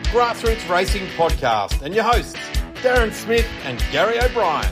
Grassroots Racing Podcast and your hosts, Darren Smith and Gary O'Brien.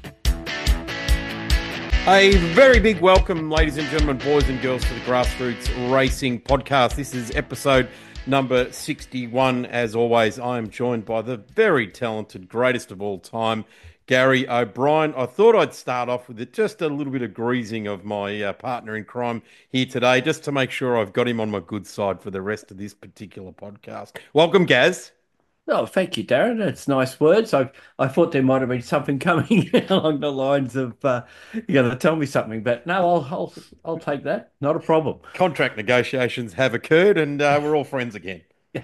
A very big welcome, ladies and gentlemen, boys and girls, to the Grassroots Racing Podcast. This is episode number 61. As always, I am joined by the very talented, greatest of all time, Gary O'Brien. I thought I'd start off with just a little bit of greasing of my partner in crime here today, just to make sure I've got him on my good side for the rest of this particular podcast. Welcome, Gaz. Oh, thank you, Darren. That's nice words. I thought there might have been something coming along the lines of you're going to tell me something, but no, I'll take that. Not a problem. Contract negotiations have occurred, and we're all friends again.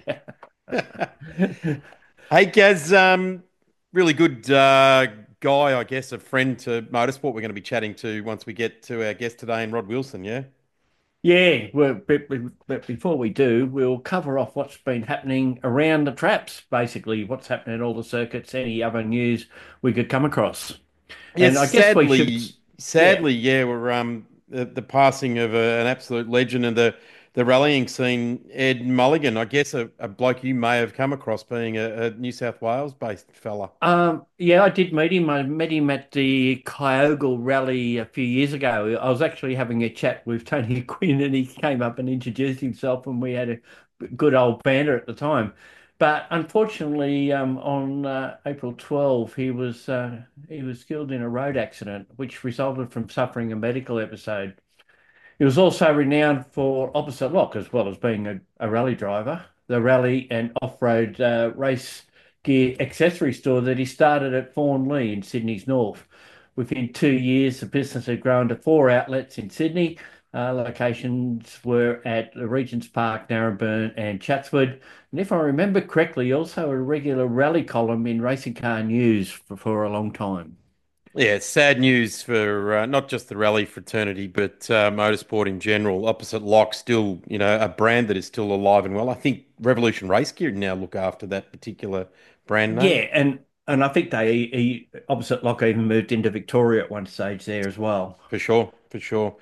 Hey, Gaz, really good guy, I guess, a friend to motorsport we're going to be chatting to once we get to our guest today, and Rod Wilson, yeah? Yeah, but before we do, we'll cover off what's been happening around the traps, basically what's happening at all the circuits, any other news we could come across. And Yes, I guess we should, yeah. sadly, yeah, we're the passing of an absolute legend of the rallying scene, Ed Mulligan. I guess a bloke you may have come across, being a New South Wales based fella. Yeah, I did meet him. I met him at the Kyogle Rally a few years ago. I was actually having a chat with Tony Quinn, and he came up and introduced himself, and we had a good old banter at the time. But unfortunately, on April 12, he was killed in a road accident, which resulted from suffering a medical episode. He was also renowned for Opposite Lock, as well as being a rally driver, the rally and off-road race gear accessory store that he started at Fawnlee in Sydney's north. Within 2 years, the business had grown to four outlets in Sydney. Locations were at the Regent's Park, Narrabeen, and Chatswood. And if I remember correctly, also a regular rally column in Racing Car News for a long time. Yeah, it's sad news for not just the rally fraternity, but motorsport in general. Opposite Lock, still, a brand that is still alive and well. I think Revolution Race Gear now look after that particular brand name. Yeah, and I think Opposite Lock even moved into Victoria at one stage there as well. For sure, for sure.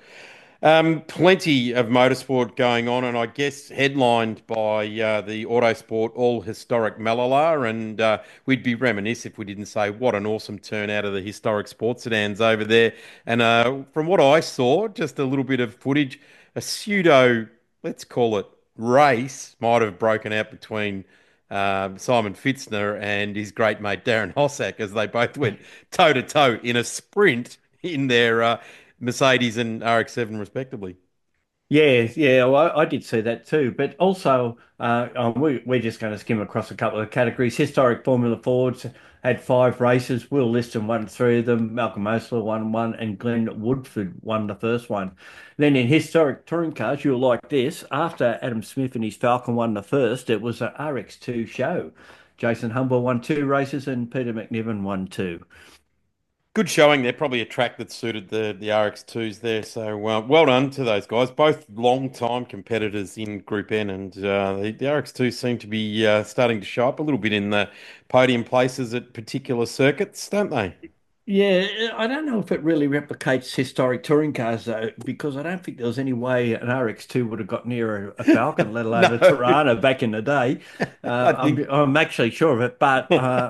Plenty of motorsport going on, and I guess headlined by the Autosport All Historic Malala. And we'd be remiss if we didn't say what an awesome turnout of the historic sports sedans over there. And from what I saw, just a little bit of footage, a pseudo, let's call it, race might have broken out between Simon Fitzner and his great mate Darren Hossack as they both went toe to toe in a sprint in their Mercedes and RX-7 respectively. Yeah, yeah, well, I did see that too. But also, we're just going to skim across a couple of categories. Historic Formula Fords had five races. Will Liston won three of them. Malcolm Osler won one, and Glenn Woodford won the first one. Then in historic touring cars, you'll like this. After Adam Smith and his Falcon won the first, it was a RX2 show. Jason Humble won two races, and Peter McNiven won two. Good showing there. Probably a track that suited the RX2s there. So well done to those guys. Both long-time competitors in Group N, and the RX2s seem to be starting to show up a little bit in the podium places at particular circuits, don't they? Yeah, I don't know if it really replicates historic touring cars though, because I don't think there was any way an RX2 would have got near a Falcon, let alone a No, Tirana back in the day. I think I'm actually sure of it, but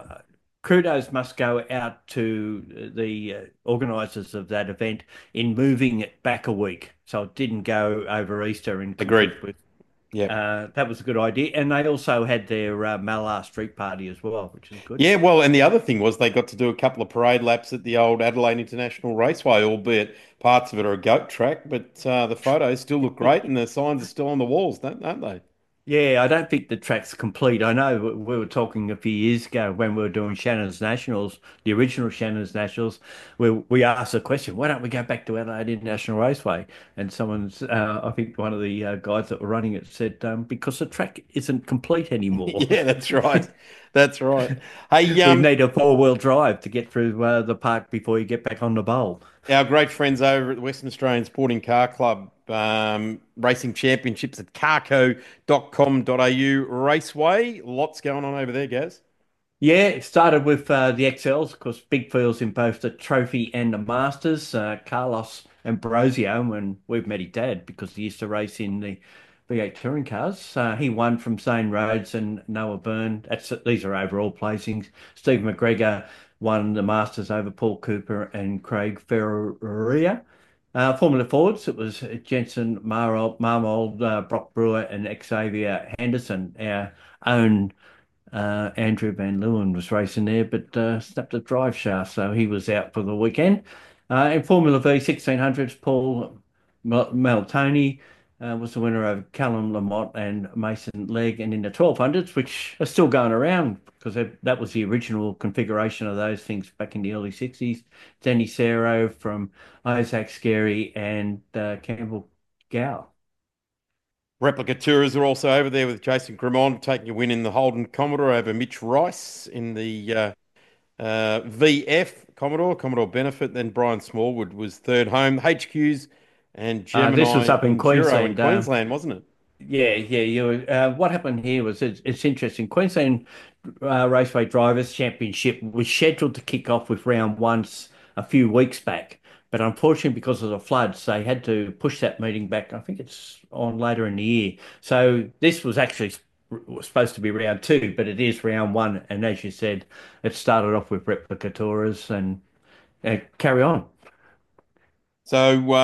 kudos must go out to the organisers of that event in moving it back a week, so it didn't go over Easter and agreed. conflict with. Yeah. That was a good idea, and they also had their Malar Street Party as well, which is good. Yeah, well, and the other thing was they got to do a couple of parade laps at the old Adelaide International Raceway, albeit parts of it are a goat track, but the photos still look great and the signs are still on the walls, don't they? Yeah, I don't think the track's complete. I know we were talking a few years ago when we were doing Shannon's Nationals, the original Shannon's Nationals, where we asked the question, why don't we go back to Adelaide International Raceway? And I think one of the guys that were running it said, because the track isn't complete anymore. Yeah, that's right. That's right. Hey, We need a four-wheel drive to get through the park before you get back on the bowl. our great friends over at the Western Australian Sporting Car Club Racing Championships at carco.com.au Raceway. Lots going on over there, Gaz. Yeah, it started with the XLs, of course, big fields in both the Trophy and the Masters. Carlos Ambrosio, and we've met his dad because he used to race in the V8 touring cars. He won from Zane Rhodes and Noah Byrne. These are overall placings. Steve McGregor won the Masters over Paul Cooper and Craig Ferreira. Formula Fords, it was Jensen Marmold, Brock Brewer, and Xavier Henderson. Our own Andrew Van Leeuwen was racing there, but snapped a drive shaft, so he was out for the weekend. In Formula V 1600s, Paul Maltoni was the winner over Callum Lamont and Mason Legg, and in the 1200s, which are still going around because that was the original configuration of those things back in the early 60s. Danny Sero from Isaac Scary and Campbell Gow. Replica Tours are also over there with Jason Grimond taking a win in the Holden Commodore over Mitch Rice in the VF Commodore Benefit. Then Brian Smallwood was third home. HQs and This was Gemini up in Enduro in Queensland. Queensland, wasn't it? Yeah, yeah. What happened here was it's interesting. Queensland Raceway Drivers' Championship was scheduled to kick off with round once a few weeks back, but unfortunately, because of the floods, they had to push that meeting back. I think it's on later in the year. So this was actually supposed to be round two, but it is round one. And as you said, it started off with replica tours and carry on. So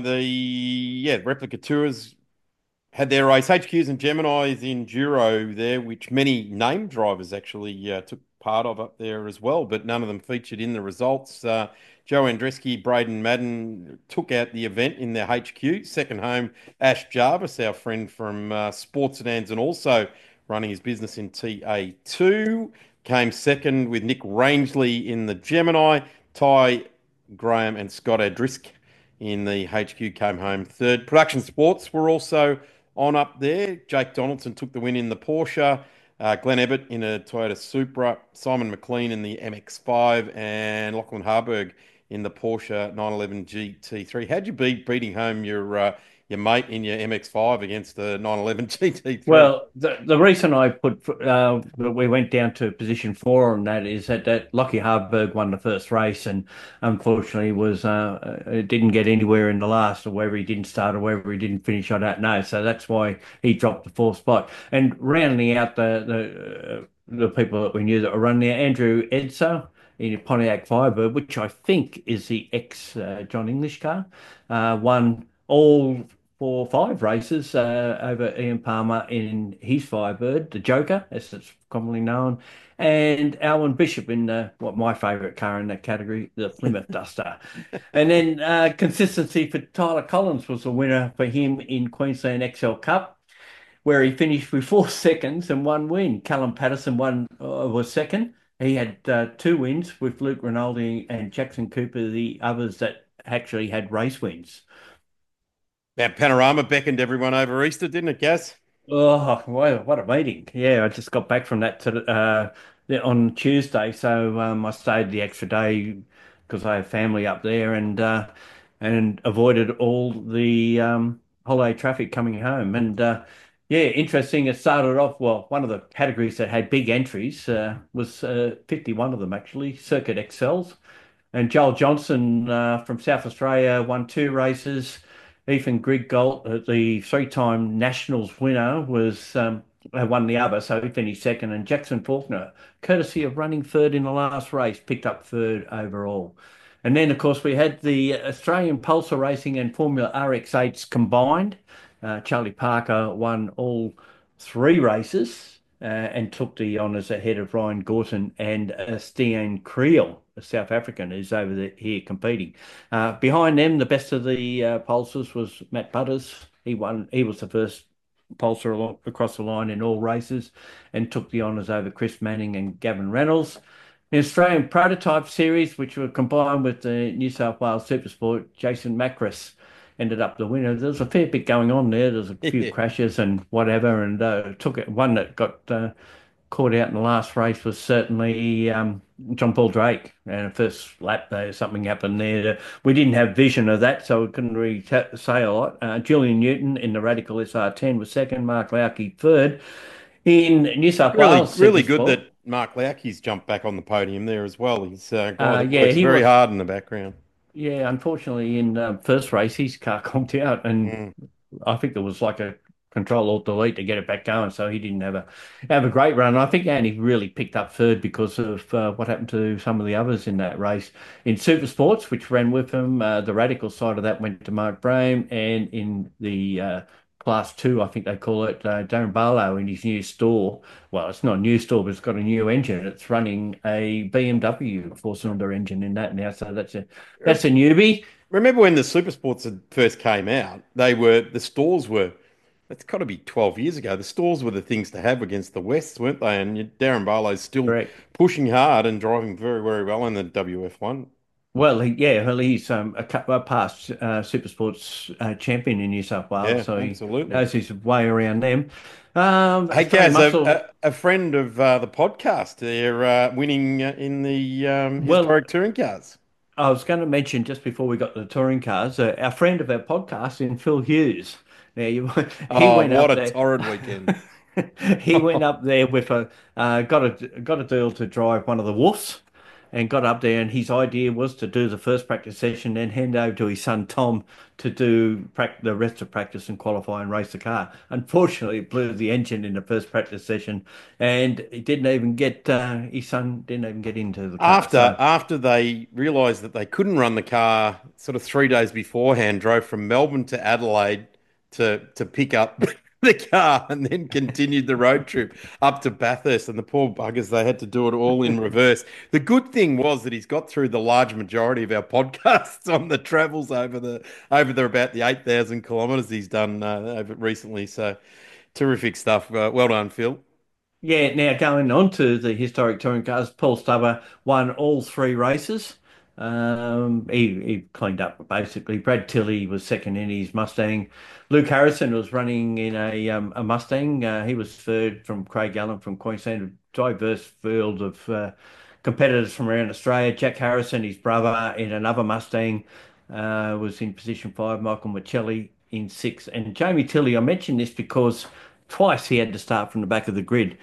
the Replica Tours had their race. HQs and Gemini's Enduro there, which many named drivers actually took part of up there as well, but none of them featured in the results. Joe Andreski, Braden Madden took out the event in their HQ. Second home, Ash Jarvis, our friend from Sports Sedans and also running his business in TA2, came second with Nick Rangeley in the Gemini. Ty Graham and Scott Adrisk in the HQ came home third. Production Sports were also on up there. Jake Donaldson took the win in the Porsche. Glenn Ebbett in a Toyota Supra. Simon McLean in the MX-5 and Lachlan Harburg in the Porsche 911 GT3. How'd you be beating home your mate in your MX-5 against the 911 GT3? Well, the reason I put that we went down to position four on that is that Lockie Harburg won the first race and unfortunately was didn't get anywhere in the last, or whether he didn't start or whether he didn't finish, I don't know. So that's why he dropped the fourth spot. And rounding out the people that we knew that were running there, Andrew Edso in a Pontiac Firebird, which I think is the ex John English car, won all 4 or 5 races over Ian Palmer in his Firebird, the Joker, as it's commonly known, and Alwyn Bishop in what my favourite car in that category, the Plymouth Duster. And then consistency for Tyler Collins was the winner for him in Queensland XL Cup, where he finished with 4 seconds and 1 win. Callum Patterson was second. He had 2 wins with Luke Rinaldi and Jackson Cooper, the others that actually had race wins. That Panorama beckoned everyone over Easter, didn't it, Gaz? Oh, what a meeting. Yeah, I just got back from that on Tuesday. So I stayed the extra day because I have family up there and avoided all the holiday traffic coming home. And yeah, interesting. It started off, well, one of the categories that had big entries was 51 of them actually, Circuit XLs. And Joel Johnson from South Australia won 2 races. Ethan Griggold, the 3-time Nationals winner, was won the other, so he finished second. And Jackson Faulkner, courtesy of running third in the last race, picked up third overall. And then, of course, we had the Australian Pulsar Racing and Formula RX8s combined. Charlie Parker won all 3 races and took the honours ahead of Ryan Gorton and Stian Creel, a South African who's over here competing. Behind them, the best of the Pulsars was Matt Butters. He won. He was the first Pulsar across the line in all races and took the honours over Chris Manning and Gavin Reynolds. The Australian Prototype Series, which were combined with the New South Wales Supersport, Jason Macris ended up the winner. There was a fair bit going on there. There's a few crashes and whatever, and took it. One that got caught out in the last race was certainly John Paul Drake. And the first lap, something happened there. We didn't have vision of that, so we couldn't really say a lot. Julian Newton in the Radical SR10 was second, Mark Lauke third. In New South Wales, Really good that Mark Lauke's jumped back on the podium there as well. He's a guy that yeah, works very hard in the background. Yeah, unfortunately, in first race, his car conked out, and Mm. I think there was like a Control Alt Delete to get it back going. So he didn't have a great run. I think he only really picked up third because of what happened to some of the others in that race. In Super Sports, which ran with him, the radical side of that went to Mark Brame, and in the Class Two, I think they call it, Darren Barlow in his new store. Well, it's not a new store, but it's got a new engine. It's running a BMW four-cylinder engine in that now. So that's a newbie. Remember when the Super Sports had first came out? The stores were. That's got to be 12 years ago. The stores were the things to have against the Wests, weren't they? And Darren Barlow's still Correct. pushing hard and driving very, very well in the WF1. Well, he's a past Super Sports champion in New South Wales, Yeah, so he absolutely. knows his way around them. Hey, Australian Gaz, Muscle. a friend of the podcast, they're winning in the Well, historic touring cars. I was going to mention just before we got to the touring cars, our friend of our podcast in Phil Hughes. Now, he Oh, went what up a there. torrid weekend. He went up there with got a deal to drive one of the Wolves, and got up there. And his idea was to do the first practice session, then hand over to his son Tom to do the rest of practice and qualify and race the car. Unfortunately, it blew the engine in the first practice session, and he didn't even get his son didn't even get into the car. So. After they realised that they couldn't run the car, sort of 3 days beforehand, drove from Melbourne to Adelaide to pick up the car, and then continued the road trip up to Bathurst. And the poor buggers, they had to do it all in reverse. The good thing was that he's got through the large majority of our podcasts on the travels over the about the 8,000 kilometres he's done over recently. So terrific stuff. Well done, Phil. Yeah, now going on to the historic touring cars, Paul Stubber won all three races. He cleaned up basically. Brad Tilley was second in his Mustang. Luke Harrison was running in a Mustang. He was third from Craig Allen from Queensland. A diverse field of competitors from around Australia. Jack Harrison, his brother, in another Mustang, was in position five. Michael Michelli in six, and Jamie Tilley. I mentioned this because twice he had to start from the back of the grid.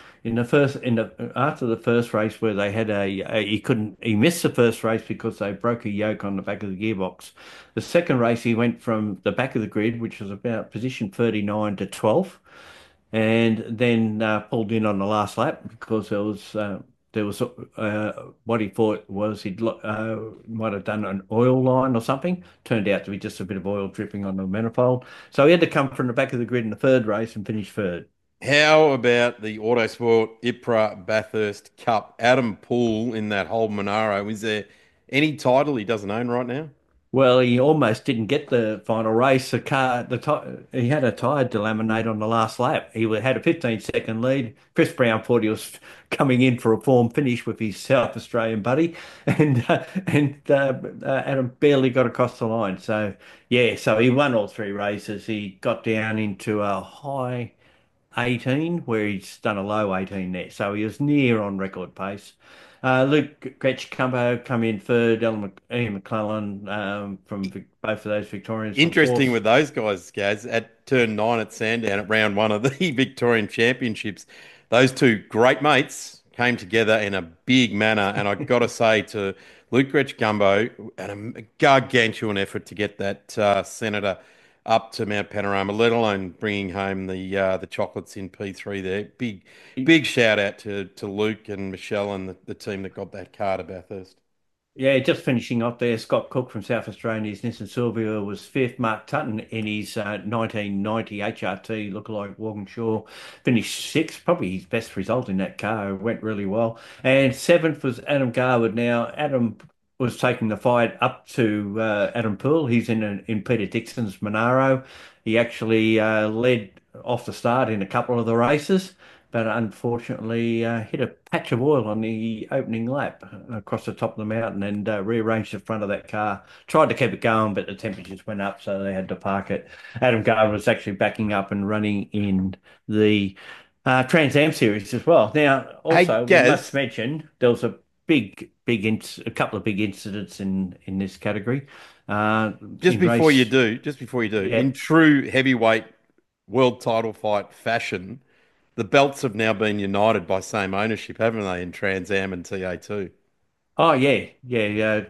After the first race where they had he missed the first race because they broke a yoke on the back of the gearbox. The second race he went from the back of the grid, which was about position 39 to 12, and then pulled in on the last lap because there was what he thought was might have done an oil line or something. Turned out to be just a bit of oil dripping on the manifold. So he had to come from the back of the grid in the third race and finish third. How about the Autosport IPRA Bathurst Cup? Adam Poole in that whole Monaro. Is there any title he doesn't own right now? Well, he almost didn't get the final race. He had a tyre delaminate on the last lap. He had a 15-second lead. Chris Brown thought he was coming in for a form finish with his South Australian buddy, and Adam barely got across the line. So yeah, so he won all three races. He got down into a high 18, where he's done a low 18 there. So he was near on record pace. Luke Gretschkampo come in third, Ian McClellan from both of those Victorians from Interesting fourth. with those guys, Gaz, at turn nine at Sandown at round one of the Victorian Championships. Those two great mates came together in a big manner. And I got to say to Luke Gumbo, and a gargantuan effort to get that Senator up to Mount Panorama, let alone bringing home the chocolates in P3 there. Big shout out to Luke and Michelle and the team that got that car to Bathurst. Yeah, just finishing off there, Scott Cook from South Australia, his Nissan Silvia was fifth. Mark Tutton in his 1990 HRT lookalike Walkinshaw finished sixth, probably his best result in that car. It went really well. And seventh was Adam Garwood. Now, Adam was taking the fight up to Adam Poole. He's in Peter Dixon's Monaro. He actually led off the start in a couple of the races, but unfortunately hit a patch of oil on the opening lap across the top of the mountain and rearranged the front of that car. Tried to keep it going, but the temperatures went up, so they had to park it. Adam Garver was actually backing up and running in the Trans Am series as well. Now, Hey, also, we must Gaz, mention there was a couple of big incidents in this category. just In before you race, do, just before you do, yeah. in true heavyweight world title fight fashion, the belts have now been united by same ownership, haven't they, in Trans Am and TA2? Oh yeah.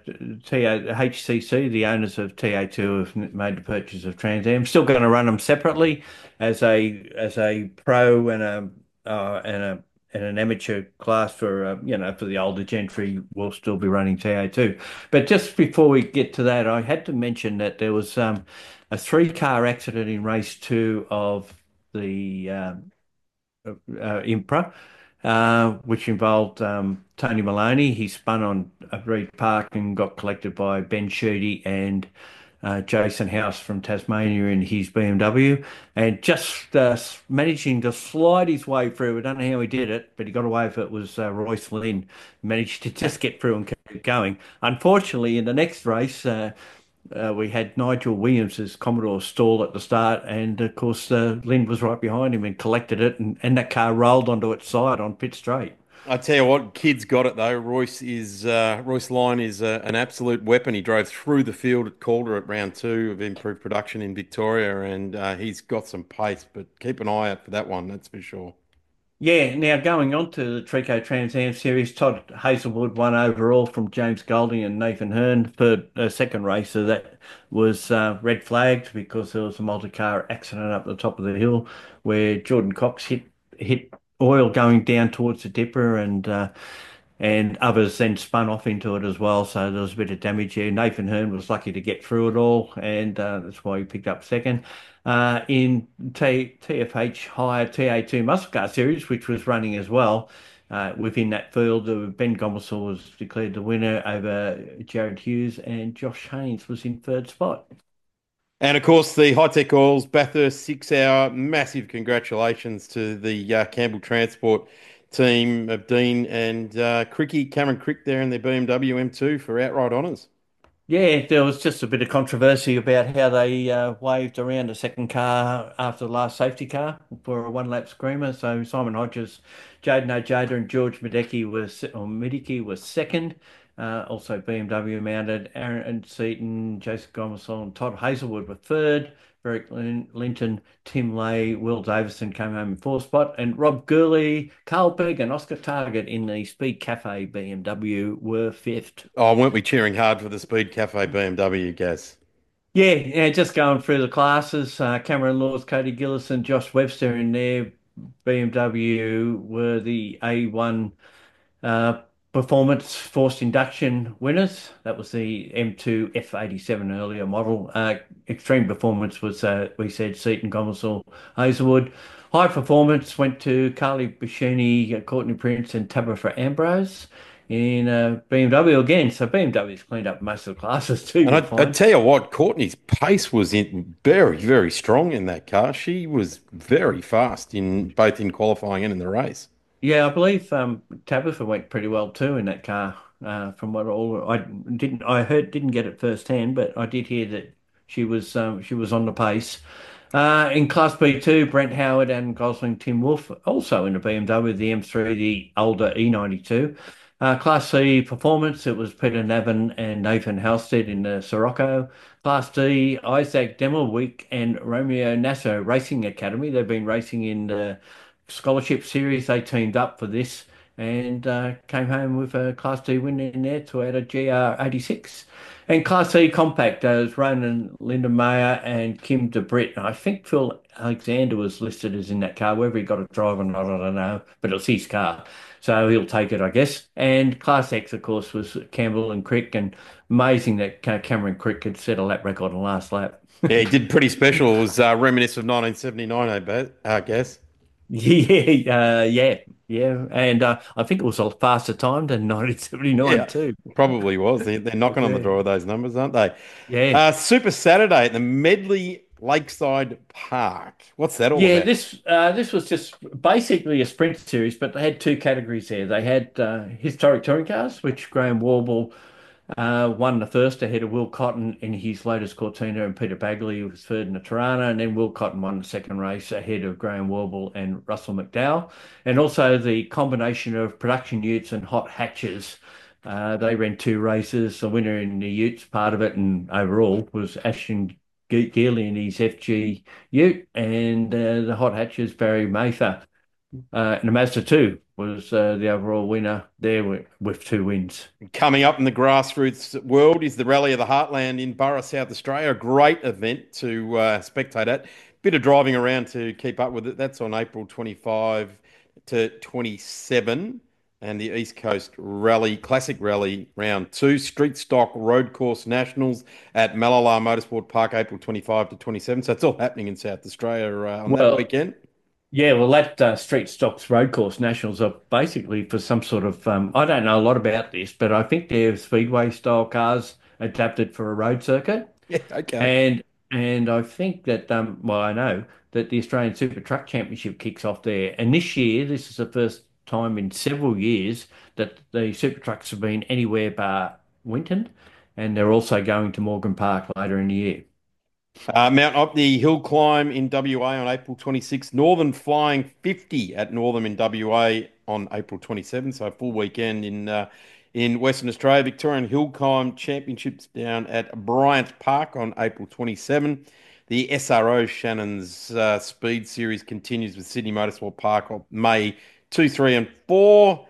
HCC, the owners of TA2, have made the purchase of Trans Am. Still going to run them separately as a pro and an amateur class for for the older gentry. We'll still be running TA2. But just before we get to that, I had to mention that there was a three-car accident in race two of the Impra, which involved Tony Maloney. He spun on Reed Park and got collected by Ben Sheedy and Jason House from Tasmania in his BMW, and just managing to slide his way through. I don't know how he did it, but he got away with it. Was Royce Lynn managed to just get through and keep going. Unfortunately, in the next race, we had Nigel Williams as Commodore stall at the start, and of course, Lind was right behind him and collected it, and that car rolled onto its side on pit straight. I tell you what, kids got it though. Royce Lyon is an absolute weapon. He drove through the field at Calder at round two of improved production in Victoria, and he's got some pace. But keep an eye out for that one, that's for sure. Yeah, now going on to the Trico Trans Am Series, Todd Hazelwood won overall from James Golding and Nathan Hearn for a second race. So that was red flagged because there was a multi-car accident up the top of the hill where Jordan Cox hit oil going down towards the dipper, and others then spun off into it as well. So there was a bit of damage here. Nathan Hearn was lucky to get through it all, and that's why he picked up second. In TFH Higher TA2 Muscle Car Series, which was running as well, within that field, Ben Gomersall was declared the winner over Jared Hughes, and Josh Haynes was in third spot. And of course, the High Tech Oils Bathurst 6 hour. Massive congratulations to the Campbell Transport team of Dean and Cameron Crick there in their BMW M2 for outright honours. Yeah, there was just a bit of controversy about how they waved around the second car after the last safety car for a one-lap screamer. So Simon Hodges, Jaden Ojeda, and George Midiki was second. Also BMW mounted Aaron Seaton, Jason Gomersall, and Todd Hazelwood were third. Linton, Tim Lay, Will Davison came home in fourth spot, and Rob Gurley, Carl Berg, and Oscar Target in the Speed Cafe BMW were fifth. Oh, weren't we cheering hard for the Speed Cafe BMW, Gaz? Yeah, just going through the classes. Cameron Laws, Cody Gillis, and Josh Webster in their BMW were the A1 uh, performance forced induction winners. That was the M2 F87 earlier model. Extreme performance was, we said, Seaton, Gomersall, Hazelwood. High performance went to Carly Bashuni, Courtney Prince, and Tabitha Ambrose in BMW again. So BMW's cleaned up most of the classes too, And you'll I find. tell you what, Courtney's pace was very, very strong in that car. She was very fast in both in qualifying and in the race. Yeah, I believe Tabitha went pretty well too in that car. From what all I heard didn't get it firsthand, but I did hear that she was on the pace. In Class B2, Brent Howard and Gosling Tim Wolf also in the BMW, the M3, the older E92. Class C performance, it was Peter Navin and Nathan Halstead in the Sirocco. Class D, Isaac Demelwick and Romeo Nasso Racing Academy. They've been racing in the Scholarship Series. They teamed up for this and came home with a Class D win in there to add a GR86. And Class C Compact, was Ronan Lindenmayer and Kim DeBritt. I think Phil Alexander was listed as in that car. Whether he got a drive or not, I don't know, but it was his car. So he'll take it, I guess. And Class X, of course, was Campbell and Crick. And amazing that Cameron Crick had set a lap record on the last lap. Yeah, he did pretty special. It was reminiscent of 1979, I guess. Yeah. And I think it was a faster time than 1979 Yeah, too. probably was. They're knocking on the Yeah. door of those numbers, aren't they? Yeah. Super Saturday at the Medley Lakeside Park. What's that all Yeah, about? this was just basically a sprint series, but they had two categories there. They had historic touring cars, which Graham Warble won the first ahead of Will Cotton in his latest Cortina, and Peter Bagley was third in the Tirana, and then Will Cotton won the second race ahead of Graham Warble and Russell McDowell. And also the combination of production utes and hot hatches. They ran two races. The winner in the utes part of it and overall was Ashton Geely in his FG ute, and the hot hatches Barry Mather. And the Mazda 2 was the overall winner there with 2 wins. Coming up in the grassroots world is the Rally of the Heartland in Burra, South Australia. A great event to spectate at. Bit of driving around to keep up with it. That's on April 25 to 27. And the East Coast Rally, Classic Rally Round 2, Street Stock Road Course Nationals at Malala Motorsport Park, April 25 to 27. So it's all happening in South Australia on that Well, weekend. yeah, well, that Street Stocks Road Course Nationals are basically for some sort of, I don't know a lot about this, but I think they're speedway style cars adapted for a road circuit. Yeah, okay. And and I think that well, I know that the Australian Super Truck Championship kicks off there. And this year, this is the first time in several years that the Super Trucks have been anywhere but Winton, and they're also going to Morgan Park later in the year. Mount Opney Hill Climb in WA on April 26th. Northern Flying 50 at Northern in WA on April 27th. So a full weekend in Western Australia. Victorian Hill Climb Championships down at Bryant Park on April 27th. The SRO Shannon's Speed Series continues with Sydney Motorsport Park on May 2, 3 and 4.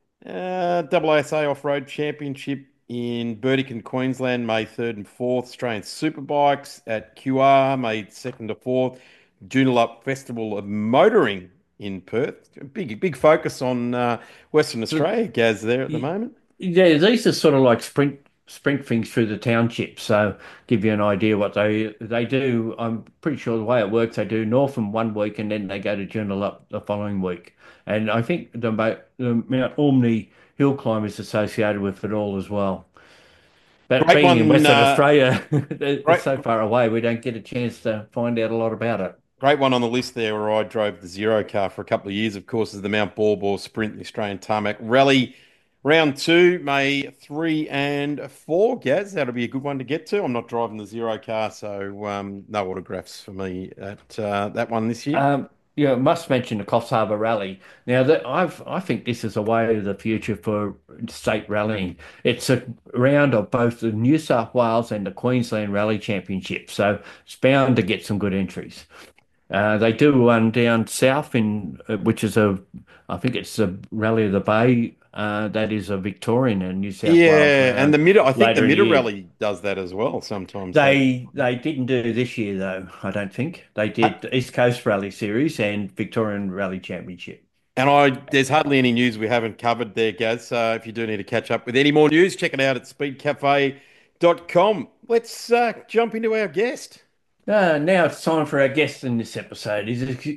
AASA Off-Road Championship in Burdekin, Queensland, May 3rd and 4th. Australian Superbikes at QR, May 2nd to 4th. Joondalup Festival of Motoring in Perth. Big focus on Western So Australia, Gaz, there at the y- moment. yeah, these are sort of like sprint things through the township. So give you an idea what they do. I'm pretty sure the way it works, they do Northam one week and then they go to Joondalup the following week. And I think the Mount Ormond hill climb is associated with it all as well. But Great being in one, Western Australia, it's great, so far away, we don't get a chance to find out a lot about it. great one on the list there where I drove the Zero car for a couple of years, of course, is the Mount Baw Sprint, the Australian Tarmac Rally. Round 2, May 3 and 4, Gaz. That'll be a good one to get to. I'm not driving the Zero car, so no autographs for me at that one this year. Yeah, must mention the Coffs Harbour Rally. Now that I think this is a way of the future for state rallying. It's a round of both the New South Wales and the Queensland Rally Championship, so it's bound to get some good entries. They do one down south in which is I think it's a Rally of the Bay. That is a Victorian and New South Wales Yeah, and round I think the later in the Midder year. Rally does that as well sometimes. They They didn't do this year though, I don't think. They did the East Coast Rally Series and Victorian Rally Championship. And there's hardly any news we haven't covered there, Gaz. If you do need to catch up with any more news, check it out at speedcafe.com. Let's jump into our guest. Now it's time for our guest in this episode.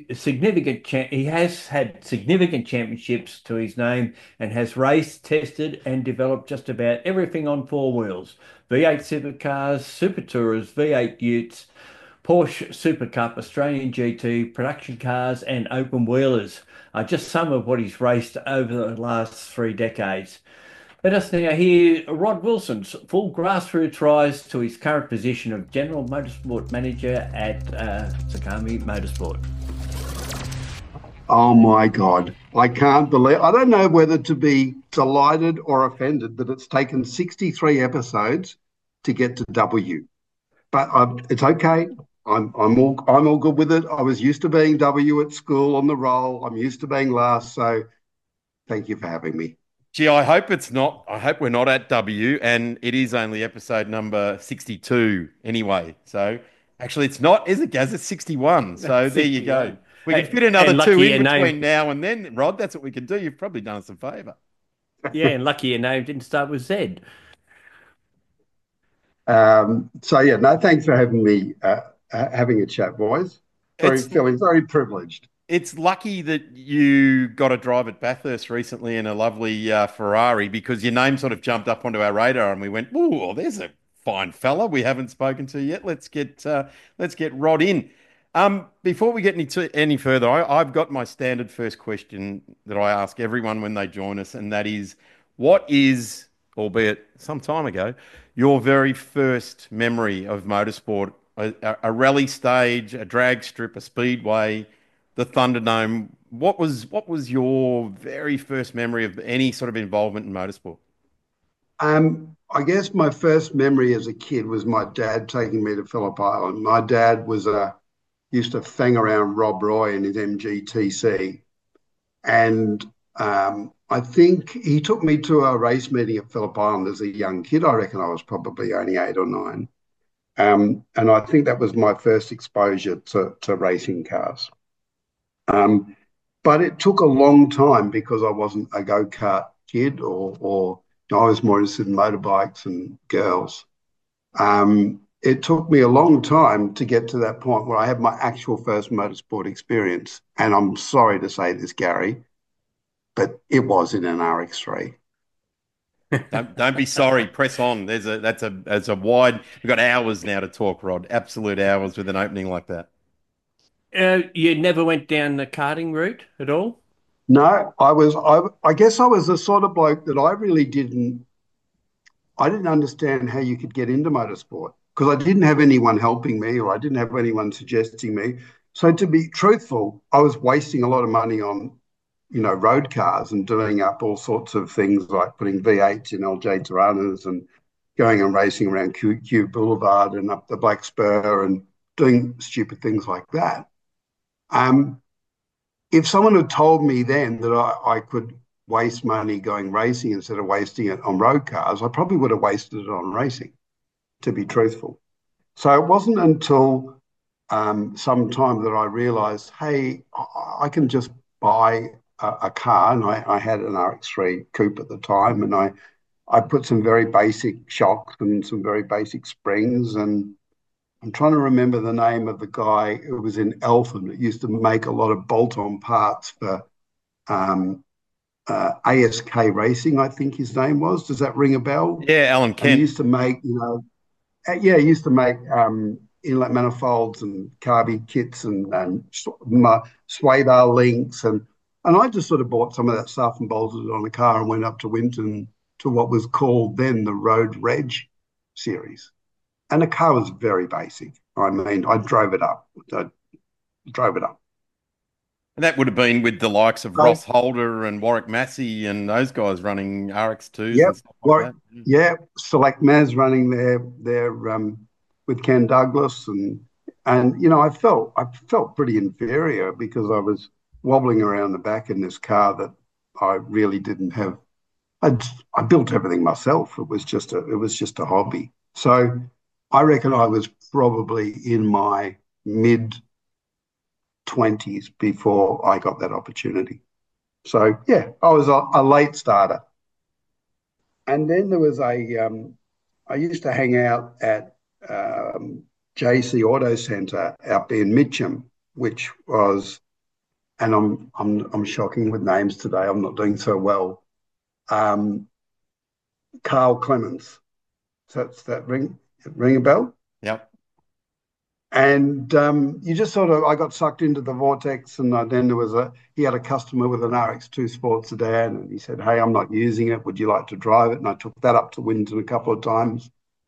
He has had significant championships to his name and has raced, tested, and developed just about everything on four wheels: V8 supercars, Super Tourers, V8 Utes, Porsche Super Cup, Australian GT, production cars, and open wheelers are just some of what he's raced over the last 3 decades. Let us now hear Rod Wilson's full grassroots rise to his current position of General Motorsport Manager at Sakami Motorsport. Oh my God. I can't believe, I don't know whether to be delighted or offended that it's taken 63 episodes to get to W. But it's okay. I'm all good with it. I was used to being W at school on the roll. I'm used to being last. So thank you for having me. Gee, I hope it's not. I hope we're not at W, and it is only episode number 62 anyway. So actually, it's not, is it, Gaz? It's 61. So there you go. 61. We can fit another And two lucky in your name. between now and then, Rod. That's what we can do. You've probably done us a favour. Yeah, and lucky your name didn't start with Z. So yeah, no, thanks for having me, having a chat, boys. It's Feeling very privileged. It's lucky that you got a drive at Bathurst recently in a lovely Ferrari because your name sort of jumped up onto our radar and we went, "Oh, well, there's a fine fella we haven't spoken to yet. Let's get Rod in." Before we get any further, I've got my standard first question that I ask everyone when they join us, and that is, what is, albeit some time ago, your very first memory of motorsport? A rally stage, a drag strip, a speedway, the Thunderdome. What was your very first memory of any sort of involvement in motorsport? I guess my first memory as a kid was my dad taking me to Phillip Island. My dad was used to fang around Rob Roy in his MGTC, And I think he took me to a race meeting at Phillip Island as a young kid. I reckon I was probably only 8 or 9. And I think that was my first exposure to racing cars. Um, but it took a long time because I wasn't a go-kart kid or I was more interested in motorbikes and girls. It took me a long time to get to that point where I had my actual first motorsport experience. And I'm sorry to say this, Gary, but it was in an RX3. Don't be sorry. Press on. That's a wide. We've got hours now to talk, Rod. Absolute hours with an opening like that. You never went down the karting route at all? No, I guess I was the sort of bloke that I didn't understand how you could get into motorsport because I didn't have anyone helping me or I didn't have anyone suggesting me. So to be truthful, I was wasting a lot of money on, road cars and doing up all sorts of things like putting V8s in LJ Tiranas and going and racing around Q Boulevard and up the Black Spur and doing stupid things like that. Um, if someone had told me then that I could waste money going racing instead of wasting it on road cars, I probably would have wasted it on racing, to be truthful. So it wasn't until some time that I realized, hey, I can just buy a car. And I had an RX3 coupe at the time. And I put some very basic shocks and some very basic springs. And I'm trying to remember the name of the guy who was in Eltham that used to make a lot of bolt-on parts for um, ASK Racing, I think his name was. Does that ring a bell? Yeah, Alan And he Kent. used to make, he used to make inlet manifolds and carby kits and sway bar links. And I just sort of bought some of that stuff and bolted it on a car and went up to Winton to what was called then the Road Reg series. And the car was very basic. I mean, I drove it up. I drove it up. And that would have been with the likes of So, Ross Holder and Warwick Massey and those guys running RX2s yep. and stuff like Well, that. Yeah. yeah. Select Maz running their with Ken Douglas and I felt pretty inferior because I was wobbling around the back in this car that I really didn't have. I built everything myself. It was just a hobby. So I reckon I was probably in my mid 20s before I got that opportunity. So yeah, I was a late starter. And then there was I used to hang out at JC Auto Centre out in Mitcham, which was, and I'm shocking with names today. I'm not doing so well. Um, Carl Clements. So that's that ring a bell? Yep. And you just sort of, I got sucked into the vortex, and then he had a customer with an RX2 sports sedan, and he said, "Hey, I'm not using it. Would you like to drive it?" And I took that up to Winton a couple of times.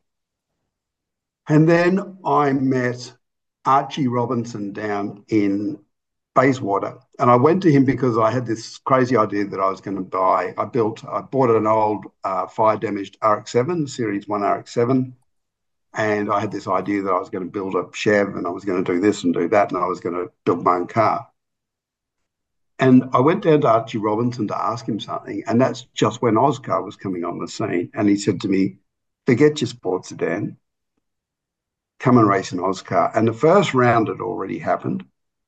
And then I met Archie Robinson down in Bayswater, and I went to him because I had this crazy idea that I was going to buy. I bought an old fire damaged RX7, Series 1 RX7. And I had this idea that I was going to build a Chev and I was going to do this and do that, and I was going to build my own car. And I went down to Archie Robinson to ask him something, and that's just when Oscar was coming on the scene. And he said to me, "Forget your sports sedan, come and race an Oscar." And the first round had already happened.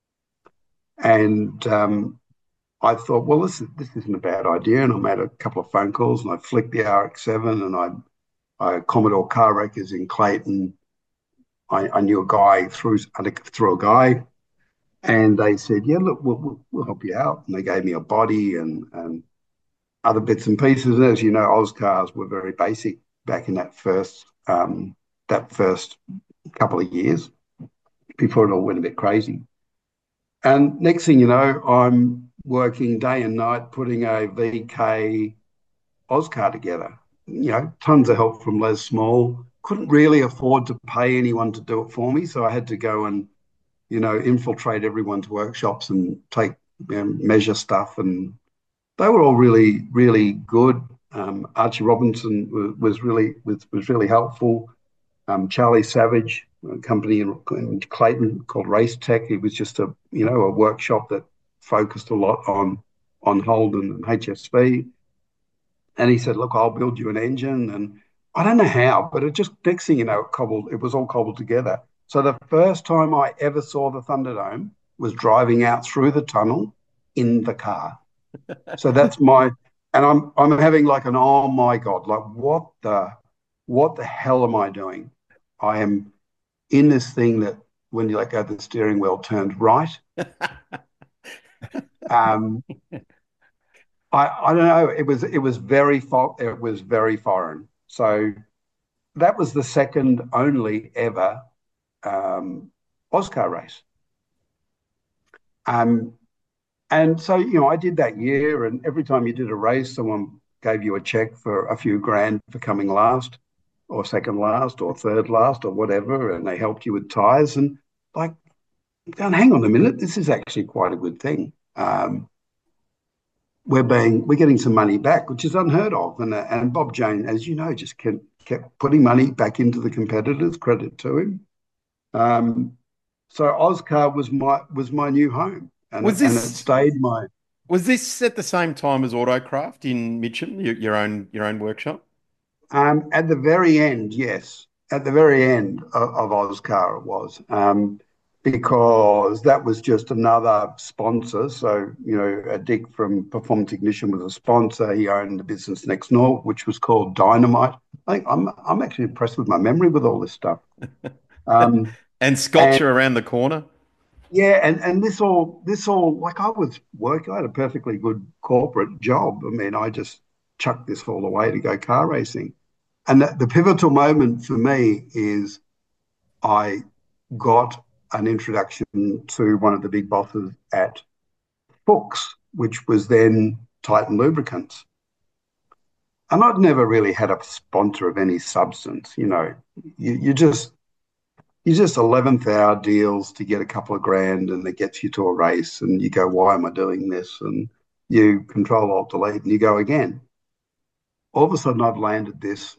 And I thought, well, this isn't a bad idea. And I made a couple of phone calls and I flicked the RX7 and I Commodore car wreckers in Clayton. I knew a guy through a guy, and they said, "Yeah, look, we'll help you out." And they gave me a body and other bits and pieces. And as you know, Oscars were very basic back in that first couple of years before it all went a bit crazy. And next thing you know, I'm working day and night putting a VK Oscar together. Tons of help from Les Small. Couldn't really afford to pay anyone to do it for me, so I had to go and infiltrate everyone's workshops and take measure stuff, and they were all really really good. Archie Robinson was really helpful. Charlie Savage, a company in Clayton called Race Tech. It was just a workshop that focused a lot on Holden and HSV. And he said, "Look, I'll build you an engine." And I don't know how, but it just next thing you know, it was all cobbled together. So the first time I ever saw the Thunderdome was driving out through the tunnel in the car. So that's my, and I'm having like an oh my God, like what the hell am I doing? I am in this thing that when you let go of the steering wheel turns right. Um, I don't know. It was very foreign. So that was the second only ever Oscar race. Um, and so I did that year, and every time you did a race, someone gave you a check for a few grand for coming last, or second last, or third last, or whatever, and they helped you with tyres. And like, going, hang on a minute, this is actually quite a good thing. We're getting some money back, which is unheard of. And Bob Jane, as you know, just kept putting money back into the competitors. Credit to him. So Oscar was my new home, and Was it this stayed my. was this at the same time as Autocraft in Mitcham, your own workshop? At the very end, yes, at the very end of Oscar it was, because that was just another sponsor. So Dick from Performance Ignition was a sponsor. He owned the business next door, which was called Dynamite. I think I'm actually impressed with my memory with all this stuff. Um, And and Sculpture around the corner. Yeah, and this all like I was working. I had a perfectly good corporate job. I mean, I just chucked this all away to go car racing. And the pivotal moment for me is I got an introduction to one of the big bosses at Fuchs, which was then Titan Lubricants. And I'd never really had a sponsor of any substance. You just 11th hour deals to get a couple of grand, and it gets you to a race, and you go, why am I doing this? And you control alt delete and you go again. All of a sudden I've landed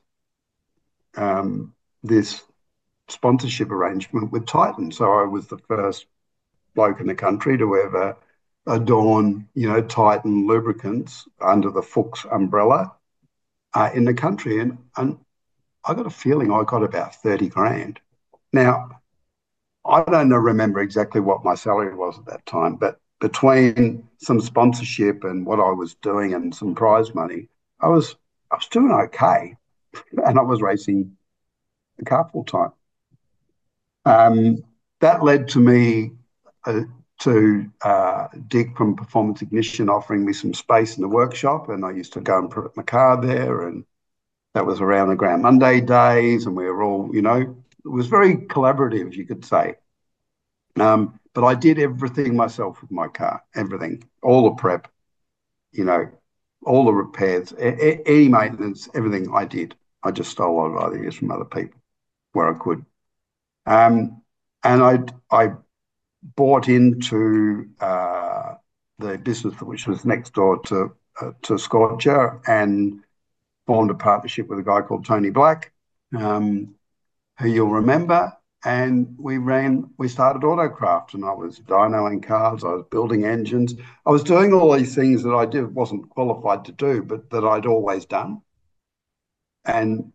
this sponsorship arrangement with Titan. So I was the first bloke in the country to ever adorn, Titan lubricants under the Fuchs umbrella in the country. And I got a feeling I got about 30 grand. Now, I don't remember exactly what my salary was at that time, but between some sponsorship and what I was doing and some prize money, I was doing okay, and I was racing the car full time. Um, that led to me to Dick from Performance Ignition offering me some space in the workshop, and I used to go and put my car there, and that was around the Grand Monday days, and we were all, it was very collaborative, you could say. But I did everything myself with my car, everything, all the prep, you know, all the repairs, any maintenance, everything I did. I just stole a lot of ideas from other people where I could. And I bought into the business which was next door to Scorcher, and formed a partnership with a guy called Tony Black, who you'll remember. And we started Autocraft, and I was dynoing cars, I was building engines, I was doing all these things that wasn't qualified to do, but that I'd always done. And,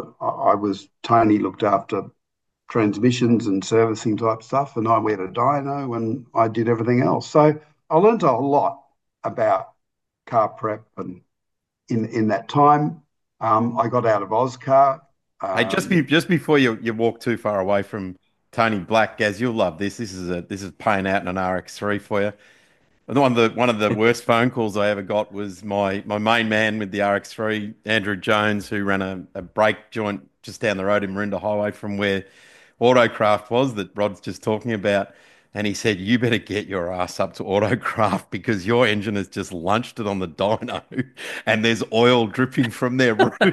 Tony looked after transmissions and servicing type stuff, and I went to dyno and I did everything else. So I learned a lot about car prep, and in that time, I got out of Oscar. Hey, just before you walk too far away from Tony Black, Gaz, you'll love this. This is paying out in an RX3 for you. One of the worst phone calls I ever got was my main man with the RX3, Andrew Jones, who ran a brake joint just down the road in Maroondah Highway from where Autocraft was that Rod's just talking about. And he said, "You better get your ass up to Autocraft because your engine has just lunched it on the dyno and there's oil dripping from their roof."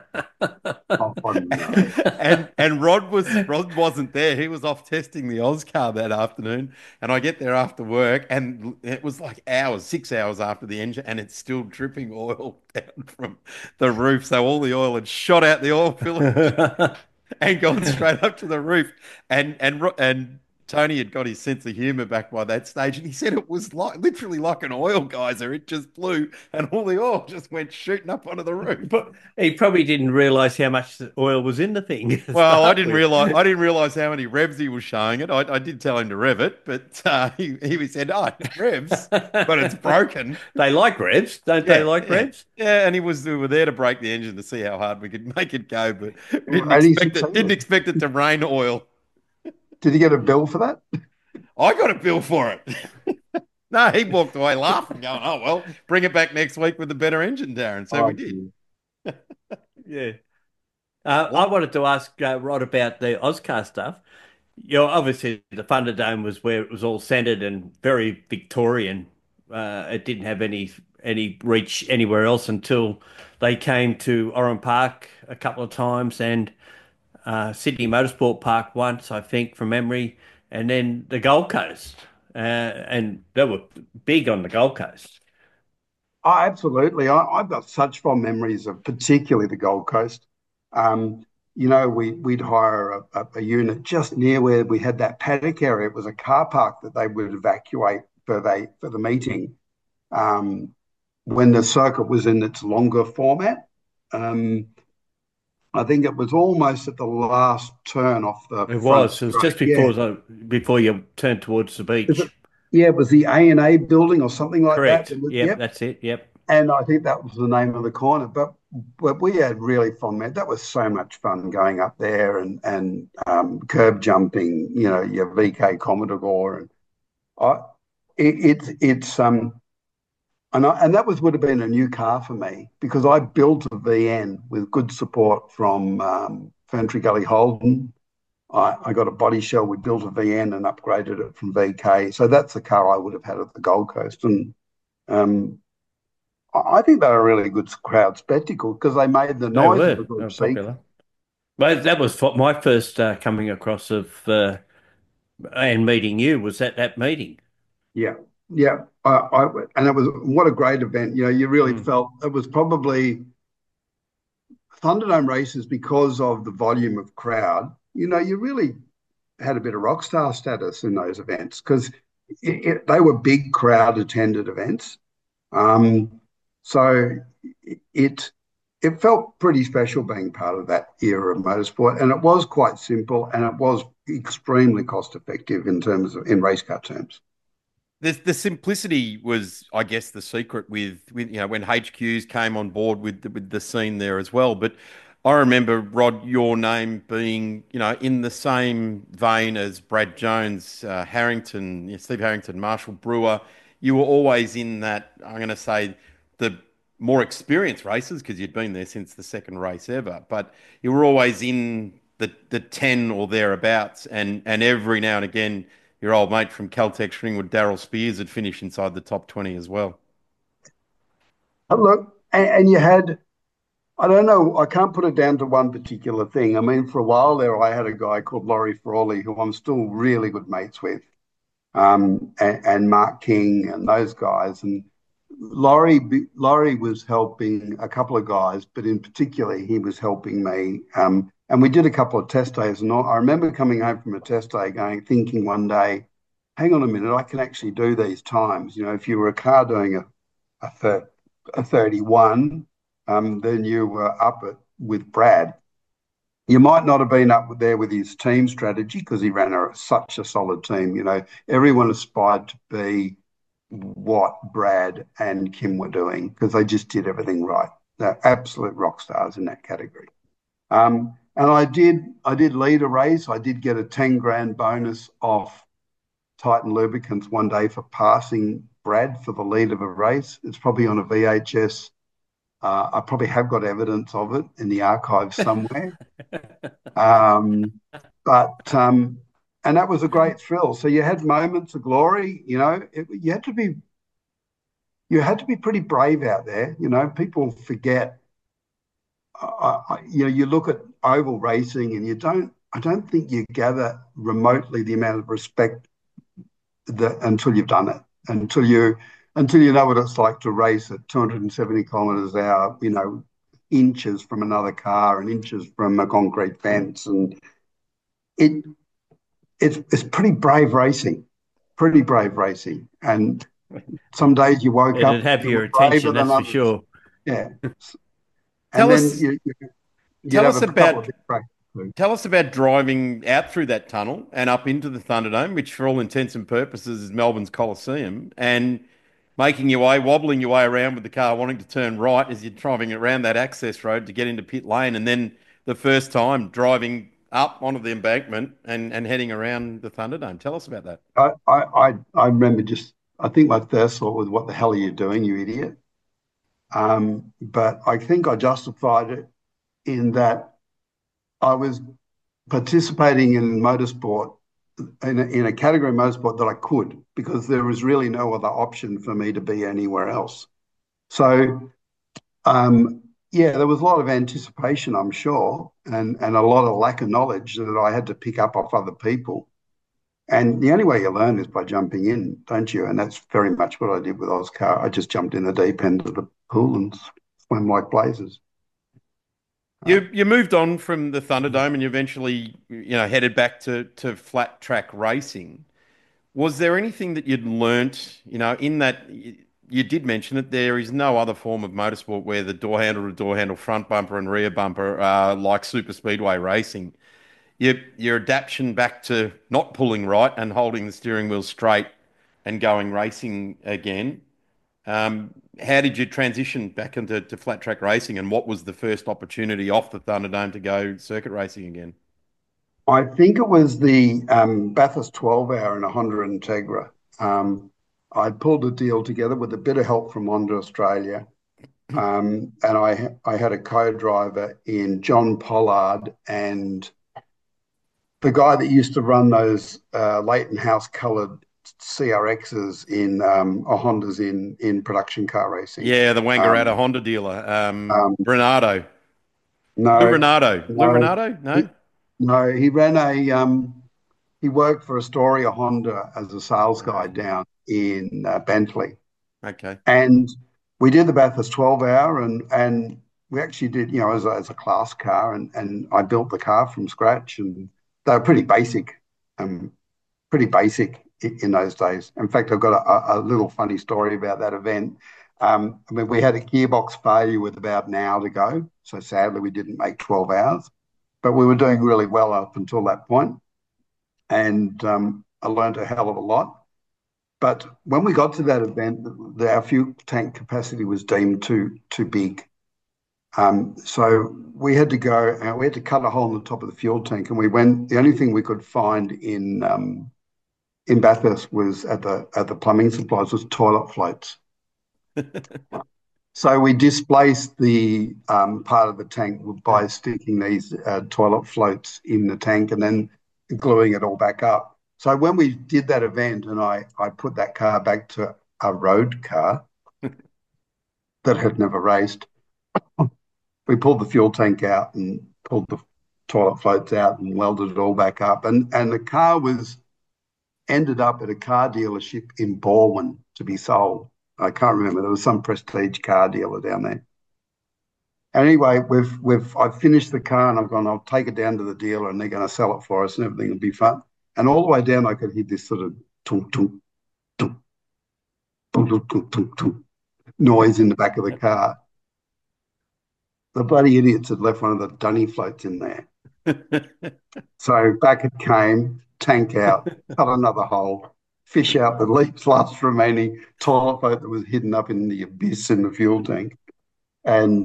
Oh, no. And Rod wasn't there. He was off testing the Oscar that afternoon. And I get there after work, and it was like hours, 6 hours after the engine, and it's still dripping oil down from the roof. So all the oil had shot out the oil filter and gone straight up to the roof. And Tony had got his sense of humour back by that stage, and he said it was literally like an oil geyser. It just blew, and all the oil just went shooting up onto the roof. But he probably didn't realise how much oil was in the thing. to Well, I start didn't with. realize. I didn't realize how many revs he was showing it. I did tell him to rev it, but he said, "Oh, it revs, but it's broken." They like revs, don't they? Yeah, Like yeah, revs? yeah. And we were there to break the engine to see how hard we could make it go, but we didn't And he expect it. Didn't succeeded. expect it to rain oil. Did he get a bill for that? I got a bill for it. No, he walked away laughing, going, "Oh well, bring it back next week with a better engine, Darren." So we Oh, did. Yeah. I wanted to ask Rod about the Oscar stuff. Obviously the Thunderdome was where it was all centered and very Victorian. It didn't have any reach anywhere else until they came to Oran Park a couple of times and Sydney Motorsport Park once, I think, from memory, and then the Gold Coast. And they were big on the Gold Coast. Oh, absolutely. I've got such fond memories of particularly the Gold Coast. We'd hire a unit just near where we had that paddock area. It was a car park that they would evacuate for the meeting when the circuit was in its longer format. Um, I think it was almost at the last turn off the It front was. It was straight. just Yeah, before you turned towards the is it, beach. yeah, it was the A&A building or something like that. Correct. Yep, Yep, that's it. Yep. and I think that was the name of the corner. But we had really fun, man. That was so much fun going up there and curb jumping. Your VK Commodore and I, it's and that would have been a new car for me because I built a VN with good support from Ferntree Gully Holden. I got a body shell. We built a VN and upgraded it from VK. So that's the car I would have had at the Gold Coast. And um, I think they were a really good crowd spectacle because they made the They noise of a were. They were group seat. popular. But that was my first coming across of and meeting you was at that meeting. Yeah, yeah. And it was what a great event. You really Mm. felt it was probably Thunderdome races because of the volume of crowd. You really had a bit of rock star status in those events because they were big crowd attended events. So it it felt pretty special being part of that era of motorsport, and it was quite simple, and it was extremely cost effective in race car terms. The simplicity was, I guess, the secret with when HQs came on board with the scene there as well. But I remember, Rod, your name being in the same vein as Brad Jones, Harrington, Steve Harrington, Marshall Brewer. You were always in that. I'm going to say the more experienced races because you'd been there since the second race ever. But you were always in the 10 or thereabouts, and every now and again your old mate from Caltex Ringwood, Daryl Spears, had finished inside the top 20 as well. Look, and you had, I don't know, I can't put it down to one particular thing. I mean, for a while there, I had a guy called Laurie Frawley, who I'm still really good mates with, and Mark King and those guys. And Laurie was helping a couple of guys, but in particular, he was helping me. And we did a couple of test days. And I remember coming home from a test day thinking one day, hang on a minute, I can actually do these times. If you were a car doing a 31, then you were up with Brad. You might not have been up there with his team strategy because he ran such a solid team. Everyone aspired to be what Brad and Kim were doing because they just did everything right. They're absolute rock stars in that category. And I did lead a race. I did get a 10 grand bonus off Titan Lubricants one day for passing Brad for the lead of a race. It's probably on a VHS. I probably have got evidence of it in the archives somewhere. And that was a great thrill. So you had moments of glory. You had to be pretty brave out there. People forget. You look at oval racing, and I don't think you gather remotely the amount of respect until you've done it, until you know what it's like to race at 270 kilometers an hour, inches from another car and inches from a concrete fence. And it's pretty brave racing. And some days you woke It'd up, have you your were braver attention, than that's for others. sure. Yeah. And Tell then us, you'd tell have us a couple of about big breaks too. Tell us about driving out through that tunnel and up into the Thunderdome, which for all intents and purposes is Melbourne's Coliseum, and making your way, wobbling your way around with the car, wanting to turn right as you're driving around that access road to get into pit lane, and then the first time driving up onto the embankment and heading around the Thunderdome. Tell us about that. I remember I think my first thought was, what the hell are you doing, you idiot? But I think I justified it in that I was participating in motorsport, in a category of motorsport that I could, because there was really no other option for me to be anywhere else. So, yeah, there was a lot of anticipation, I'm sure, and a lot of lack of knowledge that I had to pick up off other people. And the only way you learn is by jumping in, don't you? And that's very much what I did with Oscar. I just jumped in the deep end of the pool and swam like blazes. You moved on from the Thunderdome and you eventually, headed back to flat track racing. Was there anything that you'd learnt, in that you did mention that there is no other form of motorsport where the door handle to door handle, front bumper and rear bumper are like super speedway racing. Your adaptation back to not pulling right and holding the steering wheel straight and going racing again. How did you transition back into flat track racing, and what was the first opportunity off the Thunderdome to go circuit racing again? I think it was the Bathurst 12 hour in a Honda Integra. I pulled a deal together with a bit of help from Honda Australia. And I had a co-driver in John Pollard and the guy that used to run those Leighton House coloured CRXs in Hondas in production car racing. Yeah, the Wangaratta Honda dealer, Renato. Lou No, Renato. Lou no, Renato? No? no. He ran he worked for Astoria Honda as a sales guy down in Bentley. Okay. And we did the Bathurst 12 hour and we actually did, as a class car, and I built the car from scratch, and they were pretty basic in those days. In fact, I've got a little funny story about that event. We had a gearbox failure with about an hour to go, so sadly we didn't make 12 hours, but we were doing really well up until that point, and I learned a hell of a lot. But when we got to that event, our fuel tank capacity was deemed too big. So we had to go. We had to cut a hole in the top of the fuel tank, and we went. The only thing we could find in Bathurst was at the plumbing supplies was toilet floats. So we displaced the part of the tank by sticking these toilet floats in the tank and then gluing it all back up. So when we did that event and I put that car back to a road car that had never raced, we pulled the fuel tank out and pulled the toilet floats out and welded it all back up. And the car ended up at a car dealership in Balwyn to be sold. I can't remember. There was some prestige car dealer down there. Anyway, I've finished the car and I've gone, I'll take it down to the dealer and they're going to sell it for us and everything will be fun. And all the way down, I could hear this sort of tunk, tunk, tunk, tunk, tunk, tunk, tunk, tunk, noise in the back of the car. The bloody idiots had left one of the dunny floats in there. So back it came, tank out, cut another hole, fish out the last remaining toilet float that was hidden up in the abyss in the fuel tank. And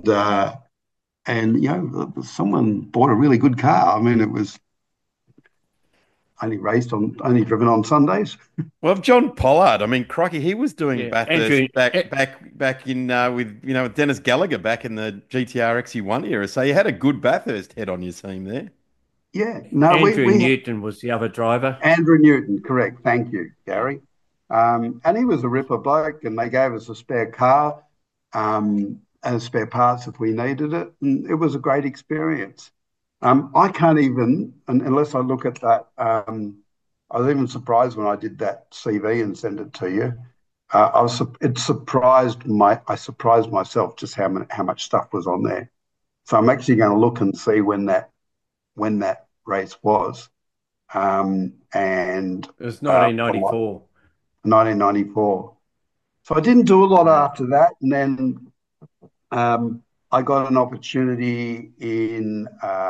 someone bought a really good car. I mean, it was only driven on Sundays. Well, John Pollard, I mean, crikey, he was doing Bathurst Andrew, back in with Dennis Gallagher back in the GTR XE1 era. So you had a good Bathurst head on your team there. Yeah, no, Andrew Newton was the other driver. Andrew Newton, correct. Thank you, Gary. And he was a ripper bloke, and they gave us a spare car and spare parts if we needed it, and it was a great experience. I can't even, unless I look at that. I was even surprised when I did that CV and sent it to you. I surprised myself just how much stuff was on there. So I'm actually going to look and see when that race was. and It was from 1994. 1994. So I didn't do a lot after that, and then I got an opportunity in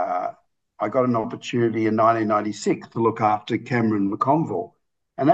1996 to look after Cameron McConville, and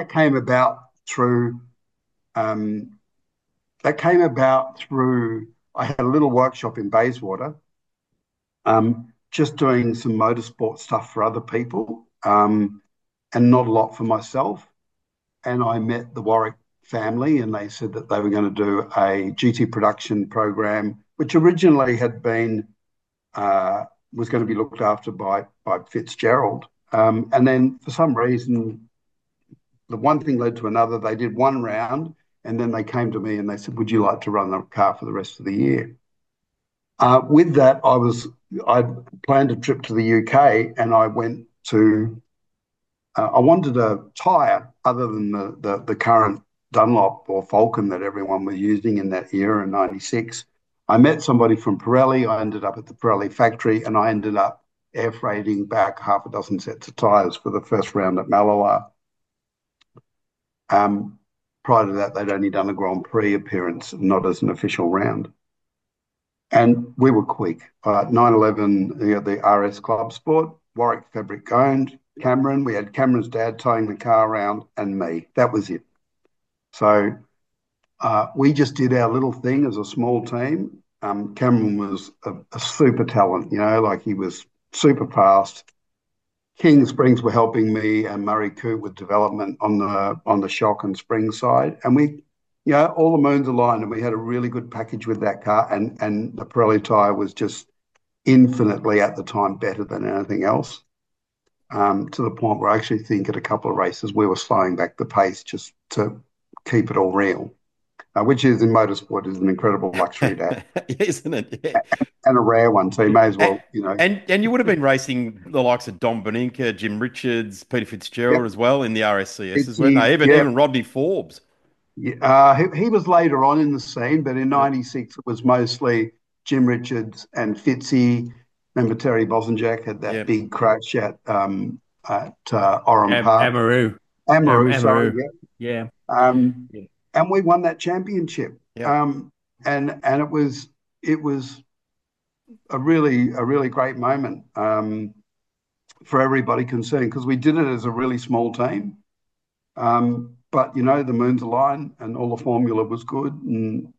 um, that came about through I had a little workshop in Bayswater, just doing some motorsport stuff for other people, and not a lot for myself. And I met the Warwick family, and they said that they were going to do a GT production program, which originally had been was going to be looked after by Fitzgerald. And then for some reason, the one thing led to another. They did one round, and then they came to me and they said, "Would you like to run the car for the rest of the year?" With that, I planned a trip to the UK, and I went to. I wanted a tyre other than the current Dunlop or Falcon that everyone was using in that era in '96. I met somebody from Pirelli. I ended up at the Pirelli factory, and I ended up air freighting back half a dozen sets of tyres for the first round at Mallala. Prior to that, they'd only done a Grand Prix appearance, not as an official round. And we were quick. 911, the RS Club Sport, Warwick Fabric owned, Cameron. We had Cameron's dad towing the car around and me. That was it. So we just did our little thing as a small team. Cameron was a super talent, like he was super fast. King Springs were helping me and Murray Coote with development on the shock and spring side. And we, all the moons aligned, and we had a really good package with that car. And the Pirelli tyre was just infinitely at the time better than anything else. To the point where I actually think at a couple of races we were slowing back the pace just to keep it all real, which is in motorsport is an incredible luxury to have. Isn't it? Yeah. And a rare one, so you may as well, And you would have been racing the likes of Dom Boninca, Jim Richards, Peter Fitzgerald Yep. as well in the RSCSs, weren't Fitzy, they? Even yeah. Rodney Forbes. He was later on in the scene, but in Yeah. '96 it was mostly Jim Richards and Fitzy. Remember Terry Bosanjak had that Yeah. big crash at Oran Park. Amaru. Amaru, sorry, Amaru. yeah. Yeah. Yeah. And we won that championship. Yeah. And it was a really great moment for everybody concerned because we did it as a really small team. But the moons aligned and all the formula was good, and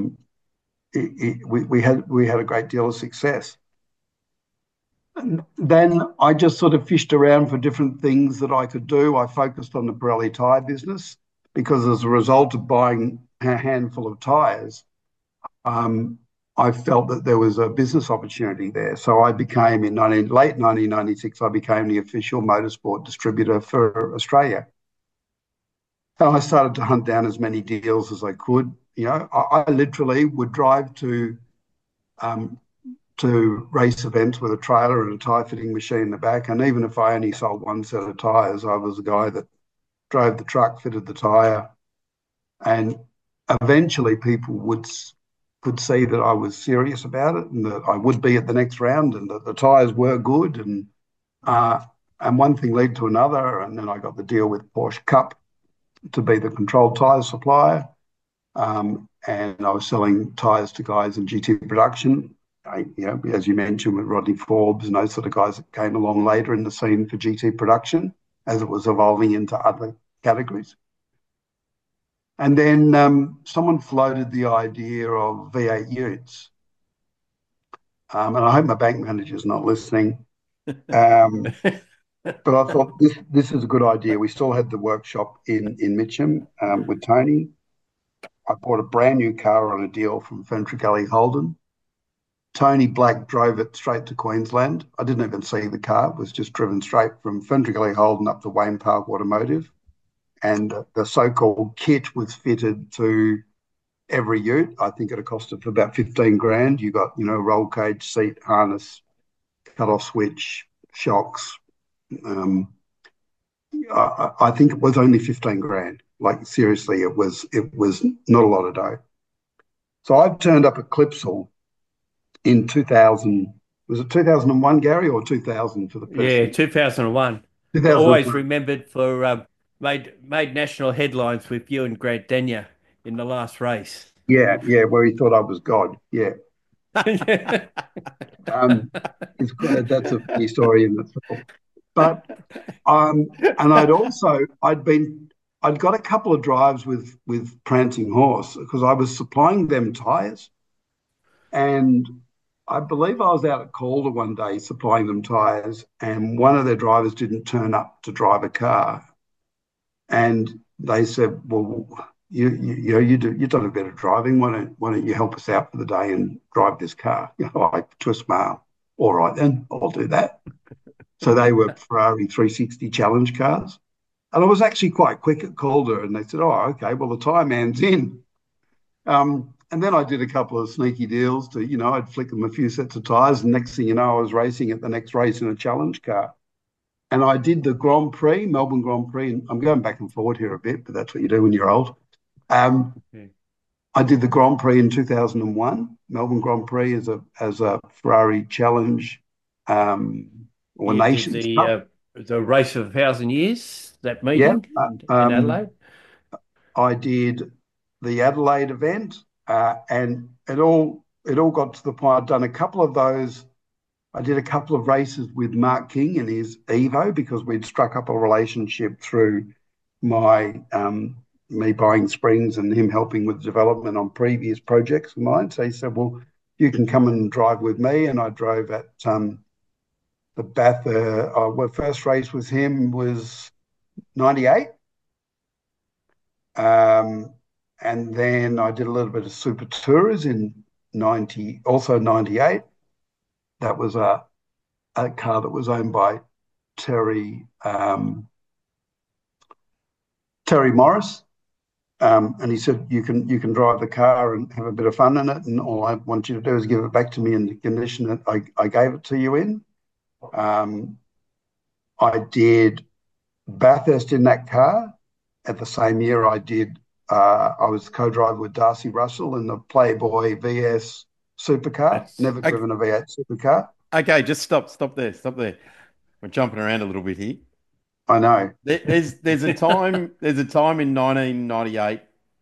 we had a great deal of success. And then I just sort of fished around for different things that I could do. I focused on the Pirelli tyre business because as a result of buying a handful of tyres, I felt that there was a business opportunity there. So I became, late 1996, I became the official motorsport distributor for Australia. And I started to hunt down as many deals as I could. I literally would drive to race events with a trailer and a tyre fitting machine in the back. And even if I only sold one set of tyres, I was the guy that drove the truck, fitted the tyre. And eventually people could see that I was serious about it and that I would be at the next round and that the tyres were good. And one thing led to another. And then I got the deal with Porsche Cup to be the controlled tyre supplier. And I was selling tyres to guys in GT production. As you mentioned, with Rodney Forbes and those sort of guys that came along later in the scene for GT production as it was evolving into other categories. And then someone floated the idea of V8 utes. And I hope my bank manager's not listening. But I thought this is a good idea. We still had the workshop in Mitcham with Tony. I bought a brand new car on a deal from Fentrigully Holden. Tony Black drove it straight to Queensland. I didn't even see the car. It was just driven straight from Fentrigully Holden up to Wayne Park Automotive. And the so-called kit was fitted to every ute. I think it costed for about 15 grand. You got, roll cage, seat, harness, cut-off switch, shocks. I think it was only 15 grand. Like seriously, it was not a lot of dough. So I turned up at Clipsal in 2000. Was it 2001, Gary, or 2000 for the first? Yeah, 2001. always 2001. remembered for made national headlines with you and Grant Denyer in the last race. Yeah, yeah, where he thought I was God. Yeah. Um, that's a funny story in itself. But and I'd got a couple of drives with Prancing Horse because I was supplying them tyres, and I believe I was out at Calder one day supplying them tyres, and one of their drivers didn't turn up to drive a car, and they said, "Well, you've done a bit of driving. Why don't you help us out for the day and drive this car?" To a smile. All right, then I'll do that. So they were Ferrari 360 Challenge cars. And I was actually quite quick at Calder, and they said, "Oh, okay, well, the tyre man's in." And then I did a couple of sneaky deals I'd flick them a few sets of tyres, and next thing you know, I was racing at the next race in a challenge car. And I did the Grand Prix, Melbourne Grand Prix, and I'm going back and forward here a bit, but that's what you do when you're old. I did the Grand Prix in 2001, Melbourne Grand Prix as a Ferrari Challenge or You did Nations Cup. the race of 1,000 years, that Yeah, meeting in Adelaide. I did the Adelaide event, and it all got to the point. I'd done a couple of those. I did a couple of races with Mark King and his Evo because we'd struck up a relationship through my me buying springs and him helping with development on previous projects of mine. So he said, "Well, you can come and drive with me," and I drove at the Bathurst. My first race with him was 98. And then I did a little bit of Super Tours in 90, also 98. That was a car that was owned by Terry Morris. And he said, you can drive the car and have a bit of fun in it, and all I want you to do is give it back to me in the condition that I gave it to you in. I did Bathurst in that car. At the same year, I was co-driver with Darcy Russell in the Playboy VS supercar. Never driven a V8 supercar. Okay, just stop there. We're jumping around a little bit here. I know. There's a time in 1998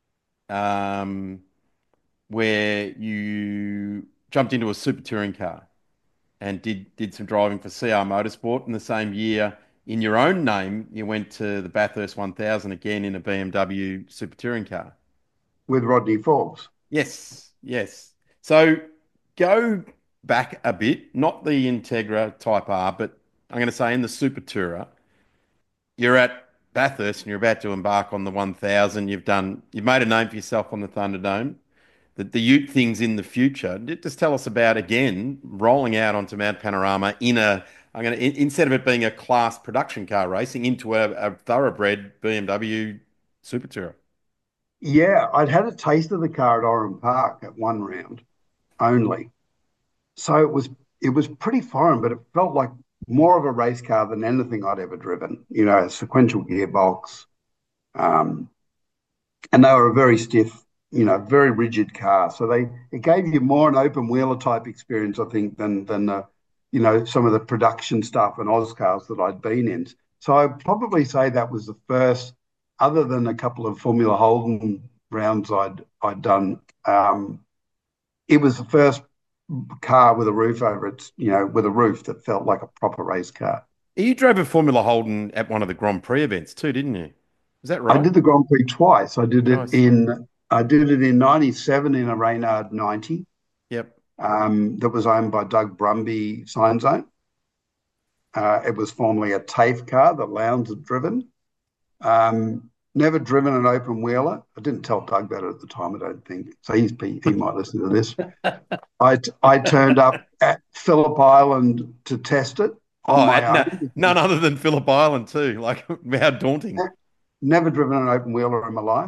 where you jumped into a super touring car and did some driving for CR Motorsport. In the same year, in your own name, you went to the Bathurst 1000 again in a BMW super touring car. With Rodney Forbes. Yes, yes. So go back a bit, not the Integra Type R, but I'm going to say in the Super Tourer, you're at Bathurst and you're about to embark on the 1000. You've made a name for yourself on the Thunderdome. The Ute things in the future. Just tell us about again rolling out onto Mount Panorama instead of it being a class production car racing into a thoroughbred BMW Super Tourer. Yeah, I'd had a taste of the car at Oran Park at one round only. So it was pretty foreign, but it felt like more of a race car than anything I'd ever driven. A sequential gearbox, and they were a very stiff, very rigid car. So it gave you more an open wheeler type experience, I think, than some of the production stuff and Oz cars that I'd been in. So I'd probably say that was the first, other than a couple of Formula Holden rounds I'd done. It was the first car with a roof over it, with a roof that felt like a proper race car. You drove a Formula Holden at one of the Grand Prix events too, didn't you? Is that right? I did the Grand Prix twice. I did it in 97 in a Reynard 90. Yep. That was owned by Doug Brumby Sign Zone. It was formerly a TAFE car that Lowndes had driven. Never driven an open wheeler. I didn't tell Doug that at the time, I don't think. So he might listen to this. I turned up at Phillip Island to test it. None other than Phillip Island too. Like, how daunting. Never driven an open wheeler in my life.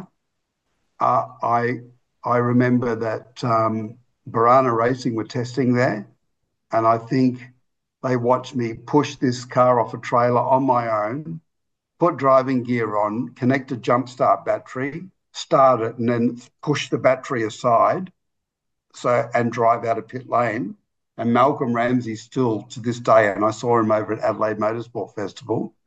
I remember that Barana Racing were testing there, and I think they watched me push this car off a trailer on my own, put driving gear on, connect a jump start battery, start it, and then push the battery aside and drive out of pit lane. And Malcolm Ramsey still to this day, and I saw him over at Adelaide Motorsport Festival,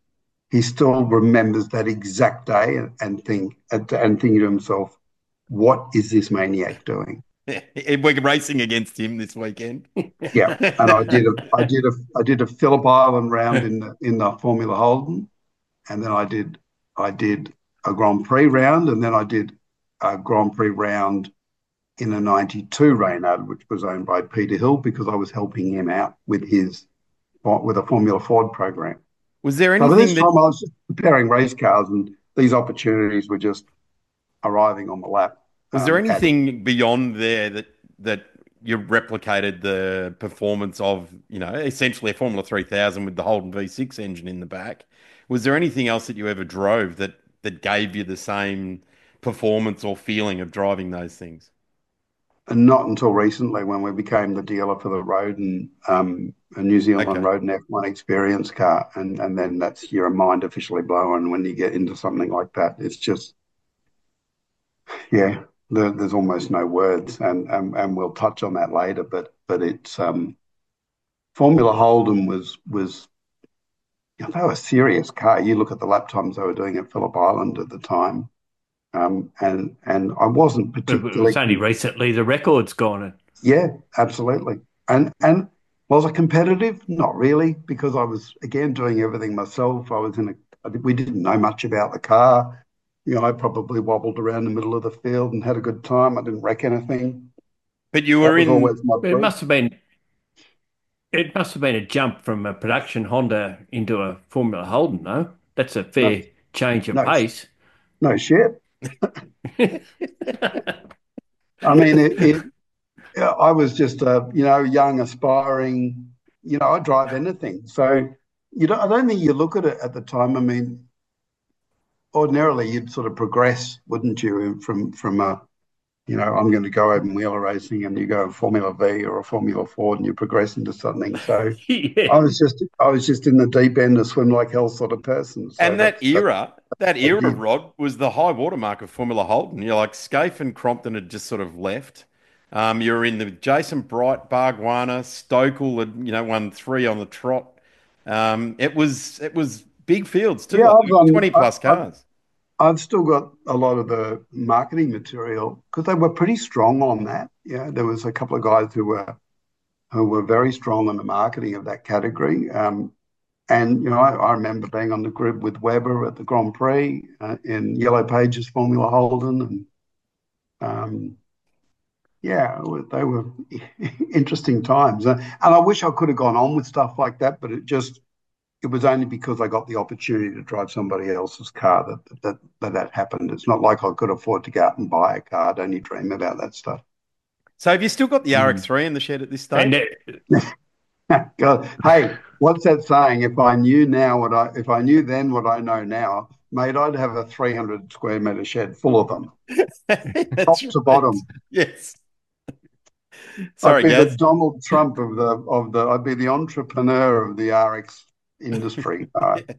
he still remembers that exact day and thinking to himself, "What is this maniac doing?" We're racing against him this weekend. Yeah, and I did a Phillip Island round in the Formula Holden, and then I did a Grand Prix round, and then I did a Grand Prix round in a '92 Reynard, which was owned by Peter Hill, because I was helping him out with a Formula Ford program. Was there So by this anything time, that I was just preparing race cars, and these opportunities were just arriving on the lap. Was there As anything beyond there that you replicated the performance of, essentially a Formula 3000 with the Holden V6 engine in the back? Was there anything else that you ever drove that gave you the same performance or feeling of driving those things? And not until recently, when we became the dealer for the road and a New Zealand Okay. road and F1 experience car, and then that's your mind officially blown when you get into something like that. It's just, yeah, there's almost no words, and we'll touch on that later. But it's Formula Holden was they were a serious car. You look at the lap times they were doing at Phillip Island at the time, and I wasn't But it was particularly. only recently the record's gone. Yeah, absolutely. And was I competitive? Not really, because I was again doing everything myself. We didn't know much about the car. I probably wobbled around the middle of the field and had a good time. I didn't wreck anything. But you That were was always in, my But brief. it must have been a jump from a production Honda into a Formula Holden, no? That's a No, fair change of no, pace. no shit. I mean, I was just a young, aspiring. I drive anything. So I don't think you look at it at the time. I mean, ordinarily you'd sort of progress, wouldn't you, from I'm going to go open wheeler racing, and you go in Formula V or a Formula Ford, and you progress into something. So Yeah. I was just in the deep end, a swim like hell sort of person. So and that's that what I era, did. Rod, was the high watermark of Formula Holden. You're like Scaife and Crompton had just sort of left. You were in the Jason Bright, Bargwana, Stokel had, won three on the trot. It was big fields too, Yeah, like I've done. 20 plus cars. I've still got a lot of the marketing material because they were pretty strong on that. Yeah, there was a couple of guys who were very strong on the marketing of that category. And I remember being on the grid with Webber at the Grand Prix in Yellow Pages Formula Holden, and um, yeah, they were interesting times. And I wish I could have gone on with stuff like that, but it was only because I got the opportunity to drive somebody else's car that happened. It's not like I could afford to go out and buy a car. I'd only dream about that stuff. So have you still got the Mm. RX3 in the shed at this And stage? God, hey, what's that saying? If I knew then what I know now, mate, I'd have a 300 square meter shed full of them, top That's to right. bottom. Yes. I'd Sorry, be the Gaz. Donald Trump I'd be the entrepreneur of the RX industry.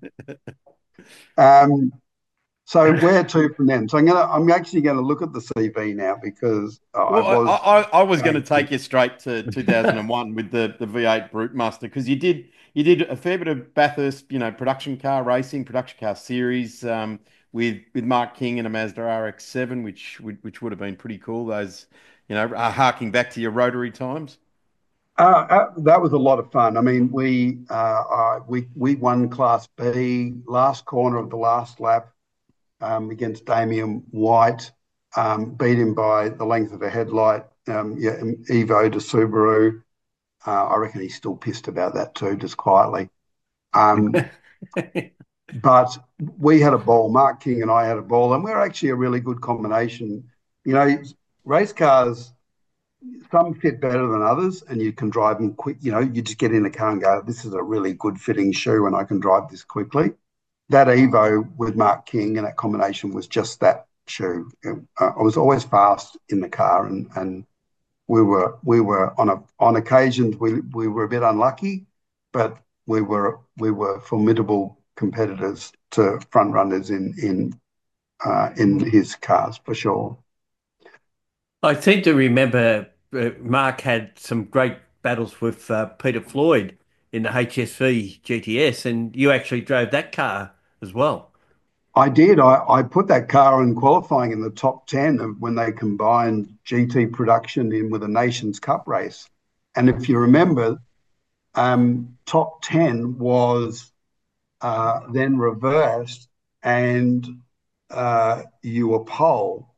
Um, so where to from then? So I'm actually gonna look at the CV now because I Well, was I was going to going take you straight to 2001 with the V8 Brute Master because you did a fair bit of Bathurst, production car racing, production car series with Mark King and a Mazda RX-7, which would have been pretty cool. Those, harking back to your rotary times. that was a lot of fun. I mean, we won Class B last corner of the last lap against Damien White, beat him by the length of a headlight. Yeah, Evo to Subaru. I reckon he's still pissed about that too, just quietly. Um, but we had a ball. Mark King and I had a ball, and we're actually a really good combination. You know, race cars, some fit better than others, and you can drive them quick. You just get in the car and go, "This is a really good fitting shoe, and I can drive this quickly." That Evo with Mark King and that combination was just that shoe. I was always fast in the car, and we were on occasions we were a bit unlucky, but we were formidable competitors to front runners in his cars for sure. I seem to remember Mark had some great battles with Peter Floyd in the HSV GTS, and you actually drove that car as well. I did. I put that car in qualifying in the top 10 of when they combined GT production in with a Nations Cup race. And if you remember, top 10 was then reversed and you were pole.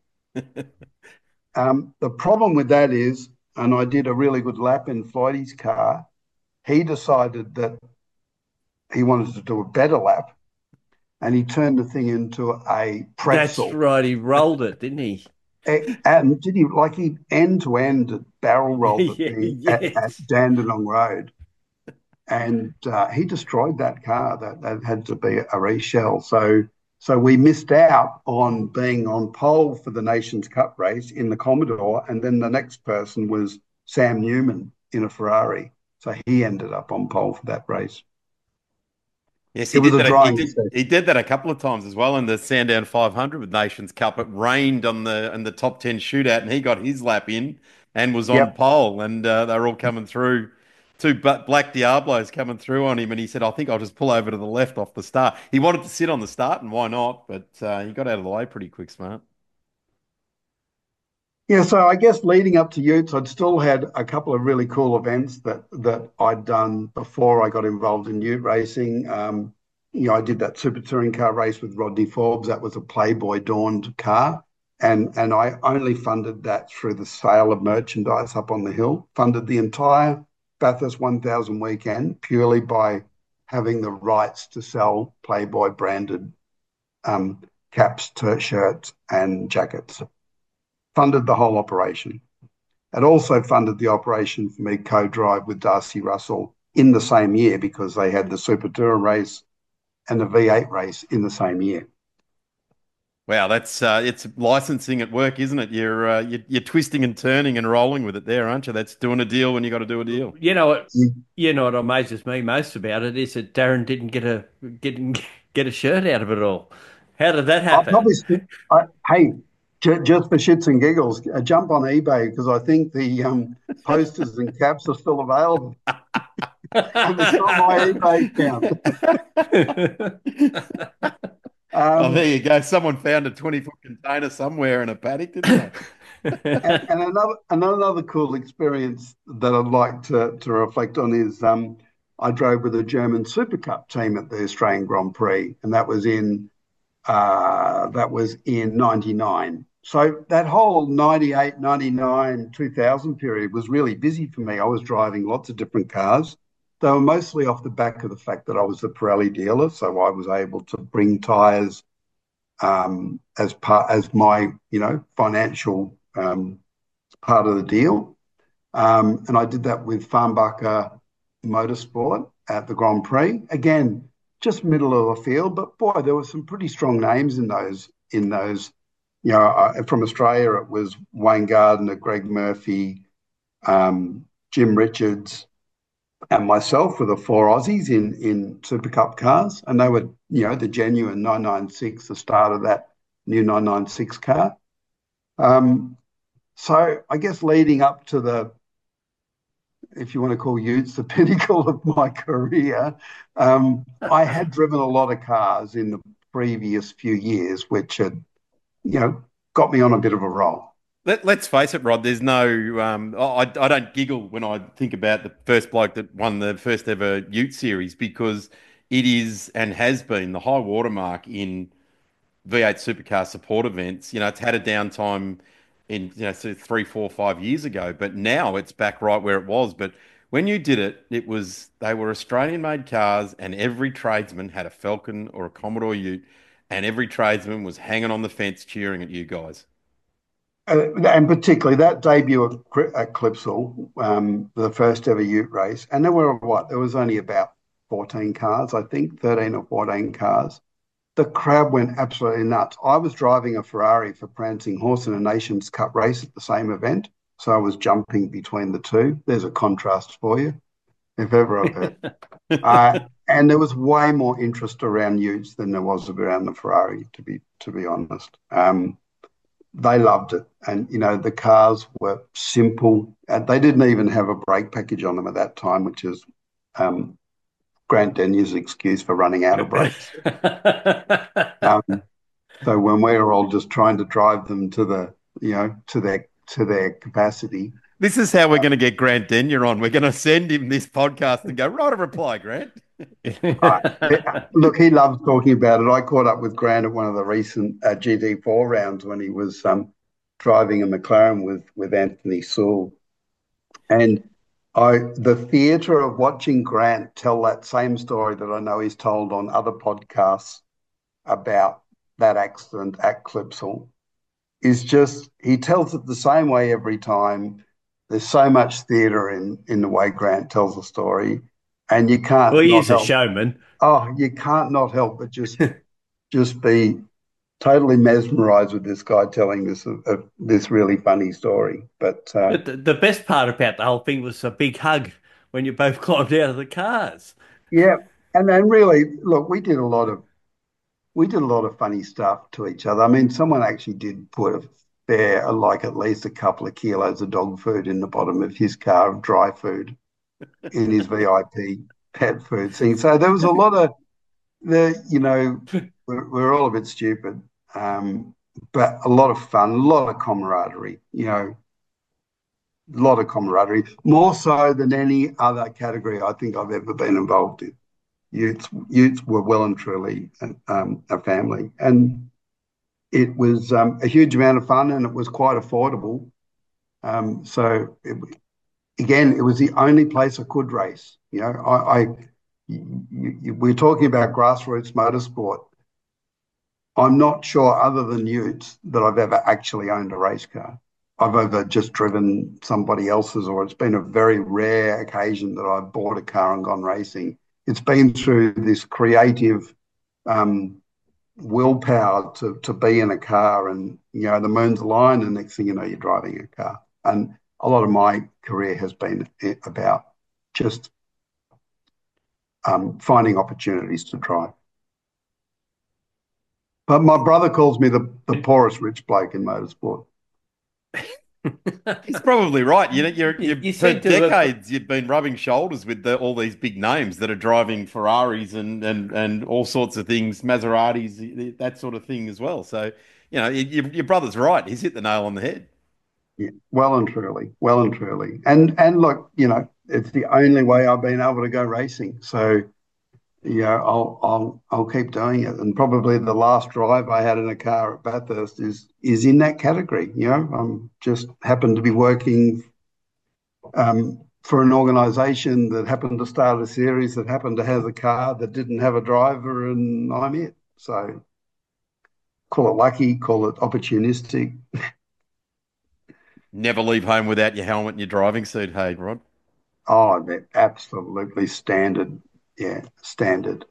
The problem with that is, and I did a really good lap in Floydie's car, he decided that he wanted to do a better lap and he turned the thing into a pretzel. That's right. He rolled it, didn't he? And did he end to end barrel rolled the thing Yes. at Dandenong Road? And he destroyed that car. That had to be a reshell. So we missed out on being on pole for the Nations Cup race in the Commodore, and then the next person was Sam Newman in a Ferrari. So he ended up on pole for that race. Yes, It was a drying session. he did that a couple of times as well in the Sandown 500 with Nations Cup. It rained in the top 10 shootout, and he got his lap in and was on Yep. pole, and they were all coming through. Two Black Diablos coming through on him, and he said, "I think I'll just pull over to the left off the start." He wanted to sit on the start, and why not? But he got out of the way pretty quick, smart. Yeah, so I guess leading up to Utes, I'd still had a couple of really cool events that I'd done before I got involved in Ute racing. I did that super touring car race with Rodney Forbes. That was a Playboy dawned car. And I only funded that through the sale of merchandise up on the hill, funded the entire Bathurst 1000 weekend purely by having the rights to sell Playboy branded caps, shirts, and jackets. Funded the whole operation. It also funded the operation for me co-drive with Darcy Russell in the same year because they had the Super Tour race and the V8 race in the same year. Wow, that's it's licensing at work, isn't it? You're twisting and turning and rolling with it there, aren't you? That's doing a deal when you got to do a deal. You know what? You know what amazes me most about it is that Darren didn't get a shirt out of it all. How did that I'll happen? probably, hey, just for shits and giggles, jump on eBay because I think the posters and caps are still available. And it's on my eBay account. Oh, there you go. Someone found a 20-foot container somewhere in a paddock, didn't they? And another cool experience that I'd like to reflect on is I drove with a German Super Cup team at the Australian Grand Prix, and that was in '99. So that whole 98, 99, 2000 period was really busy for me. I was driving lots of different cars. They were mostly off the back of the fact that I was the Pirelli dealer, so I was able to bring tyres as my financial part of the deal, and I did that with Farnbacher Motorsport at the Grand Prix. Again, just middle of the field, but boy, there were some pretty strong names in those. From Australia, it was Wayne Gardner, Greg Murphy, Jim Richards, and myself were the four Aussies in Super Cup cars, and they were, the genuine 996, the start of that new 996 car. So I guess leading up to if you want to call Utes the pinnacle of my career, I had driven a lot of cars in the previous few years, which had, got me on a bit of a roll. Let's face it, Rod. There's no. I don't giggle when I think about the first bloke that won the first ever Ute series because it is and has been the high watermark in V8 supercar support events. It's had a downtime in so 3, 4, 5 years ago, but now it's back right where it was. But when you did it, they were Australian-made cars, and every tradesman had a Falcon or a Commodore Ute, and every tradesman was hanging on the fence cheering at you guys. And particularly that debut at Clipsal, the first ever Ute race, and there was only about 14 cars, I think, 13 or 14 cars. The crowd went absolutely nuts. I was driving a Ferrari for Prancing Horse in a Nations Cup race at the same event, so I was jumping between the two. There's a contrast for you, if ever I've heard. And there was way more interest around Utes than there was around the Ferrari, to be honest. They loved it, and the cars were simple. They didn't even have a brake package on them at that time, which is Grant Denye's excuse for running out of brakes. So when we were all just trying to drive them to their capacity. This is how we're going to get Grant Denyer on. We're going to send him this podcast and go, write a reply, Grant. Look, he loves talking about it. I caught up with Grant at one of the recent GT4 rounds when he was driving a McLaren with Anthony Sewell. And the theatre of watching Grant tell that same story that I know he's told on other podcasts about that accident at Clipsal is just, he tells it the same way every time. There's so much theatre in the way Grant tells the story, and you can't. Well, he is a showman. Oh, you can't not help but just be totally mesmerised with this guy telling this really funny story. But the best part about the whole thing was a big hug when you both climbed out of the cars. Yeah, and then really, look, we did a lot of funny stuff to each other. I mean, someone actually did put at least a couple of kilos of dog food in the bottom of his car of dry food in his VIP pet food thing. So there was a lot of we're all a bit stupid, but a lot of fun, a lot of camaraderie, a lot of camaraderie, more so than any other category I think I've ever been involved in. Utes were well and truly a family, and it was a huge amount of fun, and it was quite affordable. So it was the only place I could race. We're talking about grassroots motorsport. I'm not sure, other than Utes, that I've ever actually owned a race car. I've ever just driven somebody else's, or it's been a very rare occasion that I've bought a car and gone racing. It's been through this creative willpower to be in a car, and the moon's aligned, and next thing you know, you're driving a car. And a lot of my career has been about just finding opportunities to drive. But my brother calls me the poorest rich bloke in motorsport. He's probably right. For decades you've been rubbing shoulders with all these big names that are driving Ferraris and all sorts of things, Maseratis, that sort of thing as well. So, your brother's right. He's hit the nail on the head. Yeah, well and truly. And look, it's the only way I've been able to go racing. So, I'll keep doing it. And probably the last drive I had in a car at Bathurst is in that category. I'm just happened to be working for an organisation that happened to start a series that happened to have a car that didn't have a driver, and I'm it. So call it lucky, call it opportunistic. Never leave home without your helmet and your driving suit, hey, Rod? Oh, they're absolutely standard. Yeah, standard.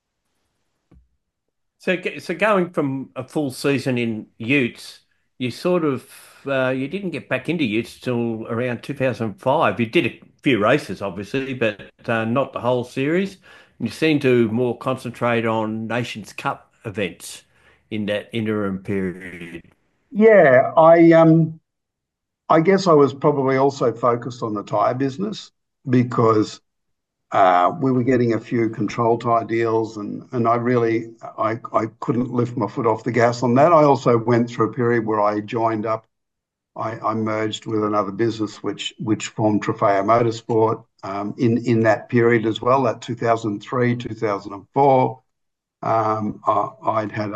So going from a full season in Utes, you sort of you didn't get back into Utes till around 2005. You did a few races, obviously, but not the whole series. You seem to more concentrate on Nations Cup events in that interim period. Yeah, I guess I was probably also focused on the tyre business because we were getting a few control tyre deals, and I couldn't lift my foot off the gas on that. I also went through a period where I joined up. I merged with another business which formed Trofeo Motorsport in that period as well, that 2003, 2004. I'd had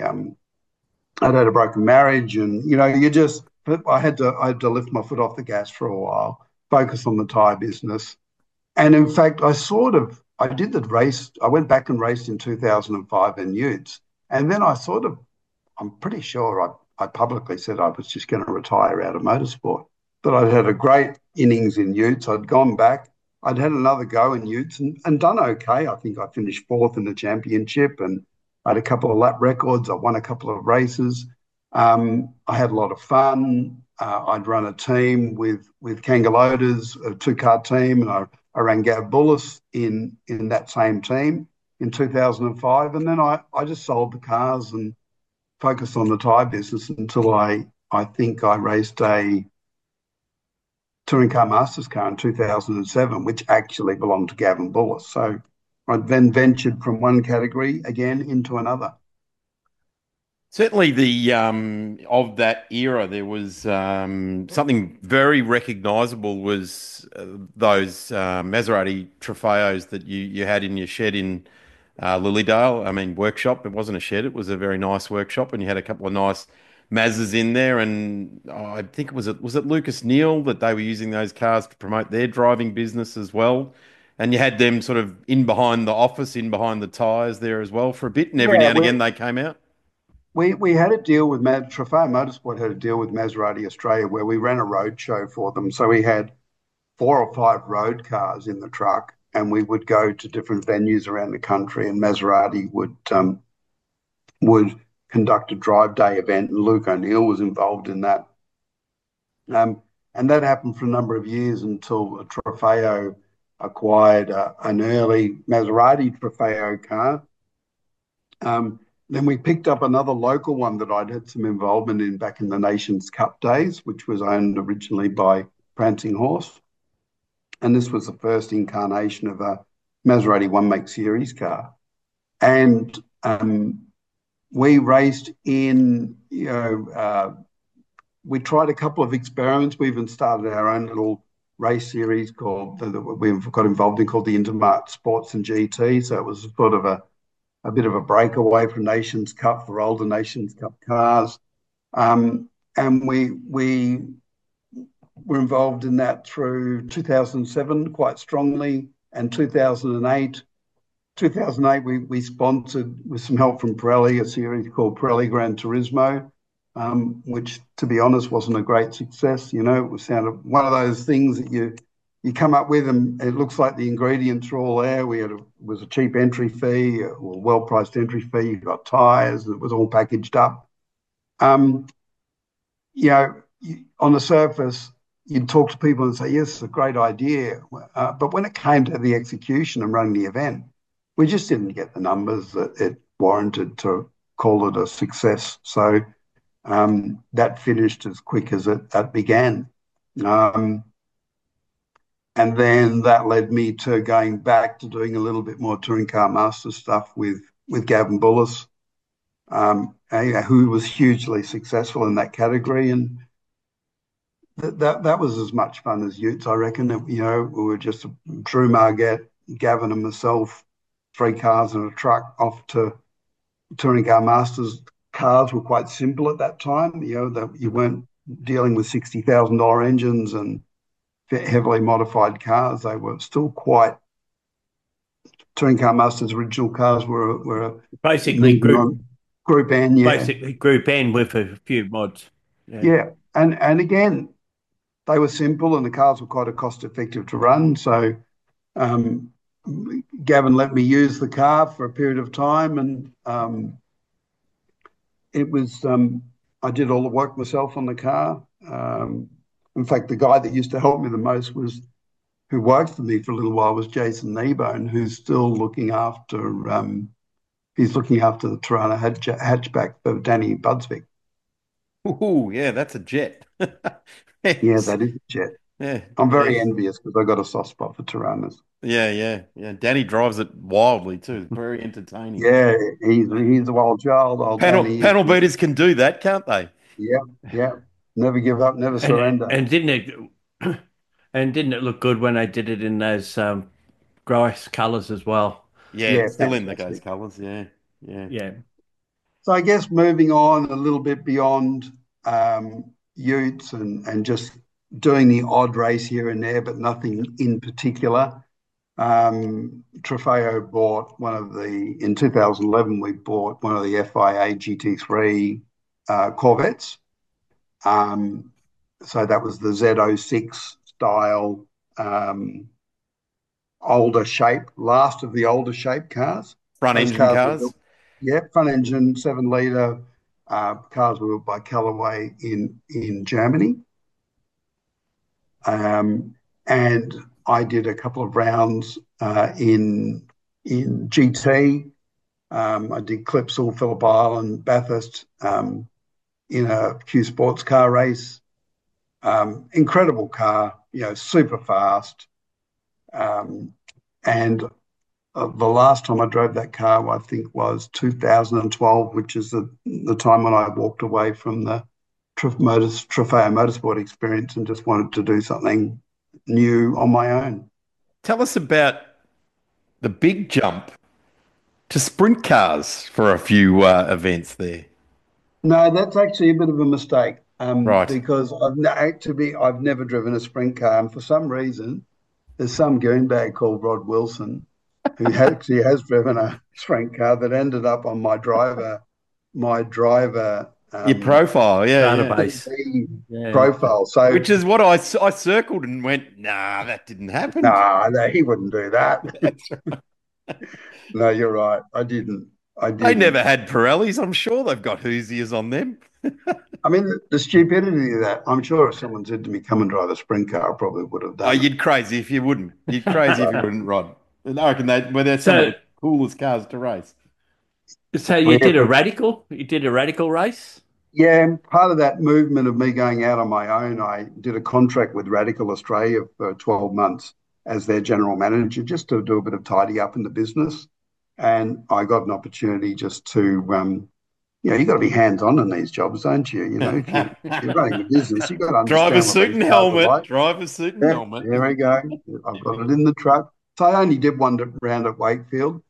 a broken marriage, and I had to lift my foot off the gas for a while, focus on the tyre business. And in fact, I did the race. I went back and raced in 2005 in Utes. And then I'm pretty sure I publicly said I was just going to retire out of motorsport. But I'd had a great innings in Utes. I'd gone back. I'd had another go in Utes and done okay. I think I finished fourth in the championship, and I had a couple of lap records. I won a couple of races. I had a lot of fun. I'd run a team with Kangaloders, a two-car team, and I ran Gav Bullis in that same team in 2005. And then I just sold the cars and focused on the tyre business until I think I raced a Touring Car Masters car in 2007, which actually belonged to Gavin Bullis. So I then ventured from one category again into another. Certainly, the of that era, there was something very recognisable was those Maserati Trofeos that you had in your shed in Lilydale. I mean, workshop. It wasn't a shed; it was a very nice workshop, and you had a couple of nice Mazdas in there. And I think it was it Lucas Neal that they were using those cars to promote their driving business as well. And you had them sort of in behind the office, in behind the tyres there as well for a bit, and every Yeah, now and again they came out. we had a deal with Trofeo Motorsport had a deal with Maserati Australia where we ran a road show for them. So we had 4 or 5 road cars in the truck, and we would go to different venues around the country, and Maserati would conduct a drive day event, and Luke O'Neill was involved in that. And that happened for a number of years until Trofeo acquired an early Maserati Trofeo car. Then we picked up another local one that I'd had some involvement in back in the Nations Cup days, which was owned originally by Prancing Horse. And this was the first incarnation of a Maserati One Make Series car. And we raced in, we tried a couple of experiments. We even started our own little race series that we've got involved in called the Intermart Sports and GT. So it was sort of a bit of a breakaway from Nations Cup for older Nations Cup cars. And we were involved in that through 2007 quite strongly, and 2008. 2008, we sponsored, with some help from Pirelli, a series called Pirelli Gran Turismo, which, to be honest, wasn't a great success. It was one of those things that you come up with, and it looks like the ingredients are all there. It was a cheap entry fee, a well-priced entry fee. You got tyres. It was all packaged up. On the surface, you'd talk to people and say, yes, it's a great idea. But when it came to the execution and running the event, we just didn't get the numbers that it warranted to call it a success. So that finished as quick as it began. And then that led me to going back to doing a little bit more Touring Car Master stuff with Gavin Bullis, who was hugely successful in that category. And that was as much fun as Utes, I reckon. We were just Drew Margette, Gavin and myself, 3 cars and a truck off to Touring Car Masters. Cars were quite simple at that time. You weren't dealing with $60,000 engines and heavily modified cars. They were still quite. Touring Car Masters' original cars were basically Group N, yeah. Basically Group N with a few mods. Yeah. And again, they were simple, and the cars were quite cost effective to run. So Gavin let me use the car for a period of time, and it was I did all the work myself on the car. In fact, the guy that used to help me the most who worked for me for a little while was Jason Kneebone, who's still looking after the Toronto hatchback for Danny Budsvik. Ooh, yeah, that's a jet. Yeah, that is a jet. Yeah, I'm very envious because I got a soft spot for Tiranas. yeah. Danny drives it wildly too. Very entertaining. Yeah, he's a wild child. Old Danny. Panel beaters can do that, can't they? Yeah. Never give up, never surrender. And didn't it look good when they did it in those grass colours as well? Yeah, Yeah, still in the fantastic. Ghost colours. Yeah. Yeah. So I guess moving on a little bit beyond Utes and just doing the odd race here and there, but nothing in particular. Trofeo bought in 2011, we bought one of the FIA GT3 Corvettes. So that was the Z06 style, older shape, last of the older shape cars. Front Those engine were cars. built- Yeah, front engine, 7 litre. Cars were built by Callaway in Germany. And I did a couple of rounds in GT. I did Clipsal, Phillip Island, Bathurst, in a Q Sports car race. Incredible car, super fast. And The last time I drove that car, I think, was 2012, which is the time when I walked away from the Trofeo Motorsport experience and just wanted to do something new on my own. Tell us about the big jump to sprint cars for a few events there. No, that's actually a bit of a mistake, Right. because I've never driven a sprint car, and for some reason, there's some goonbag called Rod Wilson who actually has driven a sprint car that ended up on my driver Your profile, yeah, yeah. Database. CV Yeah. profile. So Which is what I circled and went, nah, that didn't happen. nah, no, he wouldn't do that. That's right. No, you're right. I didn't. I They didn't. never had Pirellis. I'm sure they've got Hoosiers on them. I mean, the stupidity of that. I'm sure if someone said to me, "Come and drive a sprint car," I probably would have Oh, done it. you'd crazy if you wouldn't. You'd crazy if you wouldn't, Rod. And I reckon they're some of So, the coolest cars to race. so Well, you yeah, did a radical? You did a radical race? yeah, and part of that movement of me going out on my own, I did a contract with Radical Australia for 12 months as their general manager, just to do a bit of tidy up in the business. And I got an opportunity just to, you got to be hands on in these jobs, don't you? If you're running a business, you've got to Driver understand what suit these and cars are helmet. like. Driver suit and Yeah, helmet. there we go. I've got it in the truck. So I only did one round at Wakefield.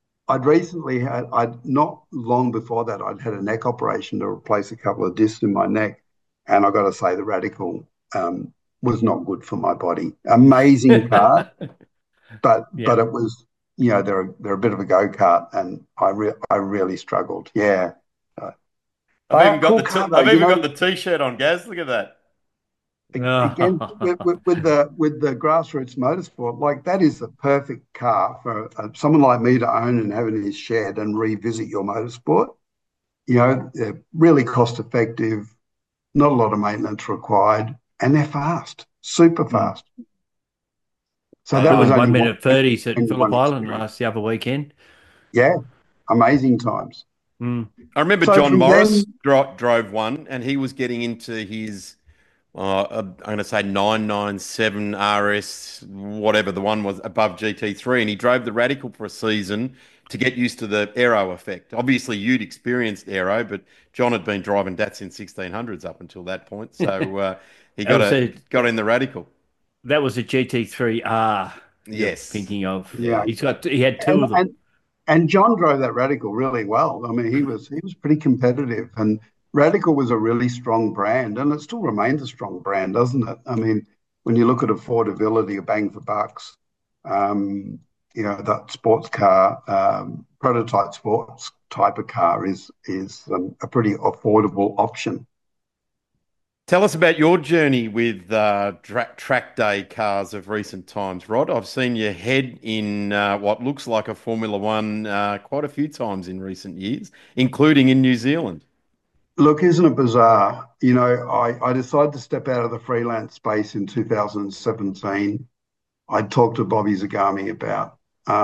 I'd not long before that, I'd had a neck operation to replace a couple of discs in my neck. And I got to say, the Radical was not good for my body. Amazing car, but Yeah. it was, they're a bit of a go-kart, and I really struggled. Yeah. I've They even are got cool car though, I've even got the t-shirt on, Gaz. Look at that. again with the grassroots motorsport, like that is the perfect car for someone like me to own and have in his shed and revisit your motorsport. They're really cost effective, not a lot of maintenance required, and they're fast, super Mm. fast. So I was that was doing only one one, minute 30s at only Phillip one Island experience. last the other weekend. Yeah, amazing times. Mm. I remember So John from Morris then, drove one, and he was getting into his, I'm going to say 997 RS, whatever the one was above GT3, and he drove the Radical for a season to get used to the aero effect. Obviously, you'd experienced aero, but John had been driving Datsun 1600s up until that point, so he That was a got in the Radical. that was a GT3R you're Yes. thinking of. yeah, He had two and of them. and and John drove that Radical really well. I mean, he was pretty competitive, and Radical was a really strong brand, and it still remains a strong brand, doesn't it? I mean, when you look at affordability, a bang for bucks, um, that sports car, prototype sports type of car is a pretty affordable option. Tell us about your journey with track day cars of recent times, Rod. I've seen you head in what looks like a Formula One quite a few times in recent years, including in New Zealand. Look, isn't it bizarre? I decided to step out of the freelance space in 2017. I talked to Bobby Zagami about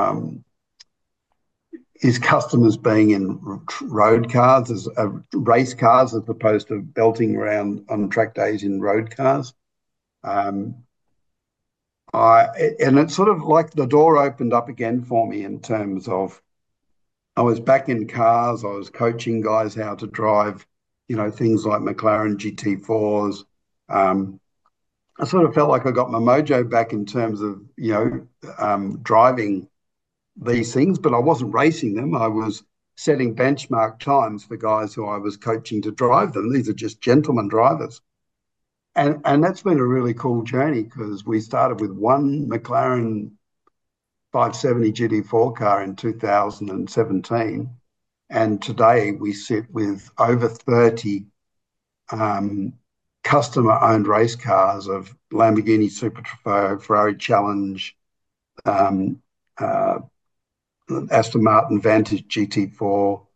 his customers being in road cars as race cars as opposed to belting around on track days in road cars. Um, and it's sort of like the door opened up again for me in terms of I was back in cars. I was coaching guys how to drive, things like McLaren GT4s. I sort of felt like I got my mojo back in terms of, driving these things, but I wasn't racing them. I was setting benchmark times for guys who I was coaching to drive them. These are just gentlemen drivers. And that's been a really cool journey because we started with one McLaren 570 GT4 car in 2017. And today we sit with over 30 customer owned race cars of Lamborghini Super Trofeo, Ferrari Challenge, um, Aston Martin Vantage GT4,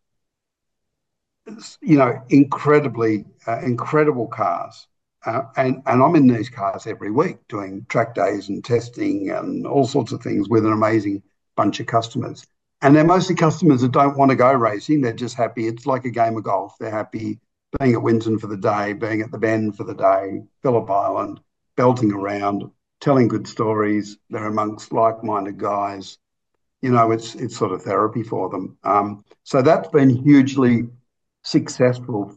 incredible cars. And I'm in these cars every week doing track days and testing and all sorts of things with an amazing bunch of customers. And they're mostly customers that don't want to go racing. They're just happy. It's like a game of golf. They're happy being at Winton for the day, being at the Bend for the day, Phillip Island, belting around, telling good stories. They're amongst like-minded guys. it's sort of therapy for them. So that's been hugely successful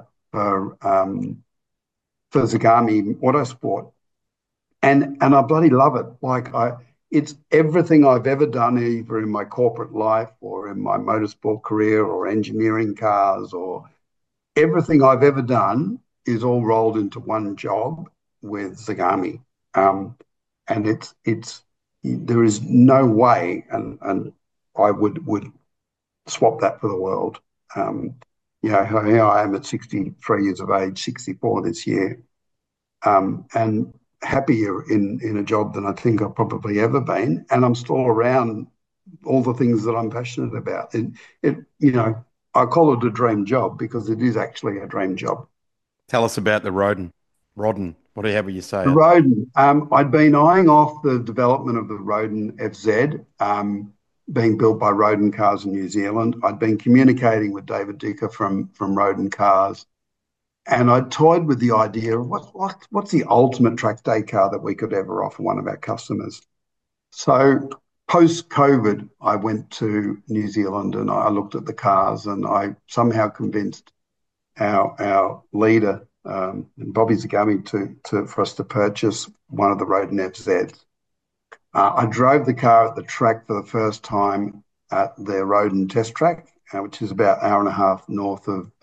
for Zagami Autosport, and I bloody love it. It's everything I've ever done, either in my corporate life or in my motorsport career or engineering cars, or everything I've ever done is all rolled into one job with Zagami. And it's there is no way, and I would swap that for the world. Here I am at 63 years of age, 64 this year, and happier in a job than I think I've probably ever been, and I'm still around all the things that I'm passionate about. I call it a dream job because it is actually a dream job. Tell us about the Rodden, whatever you say The it. Roden, I'd been eyeing off the development of the Roden FZ, being built by Roden Cars in New Zealand. I'd been communicating with David Dicker from Roden Cars, and I toyed with the idea of what's the ultimate track day car that we could ever offer one of our customers. So post COVID, I went to New Zealand and I looked at the cars, and I somehow convinced our leader, Bobby Zagami, for us to purchase one of the Roden FZs. I drove the car at the track for the first time at the Roden test track, which is about an hour and a half north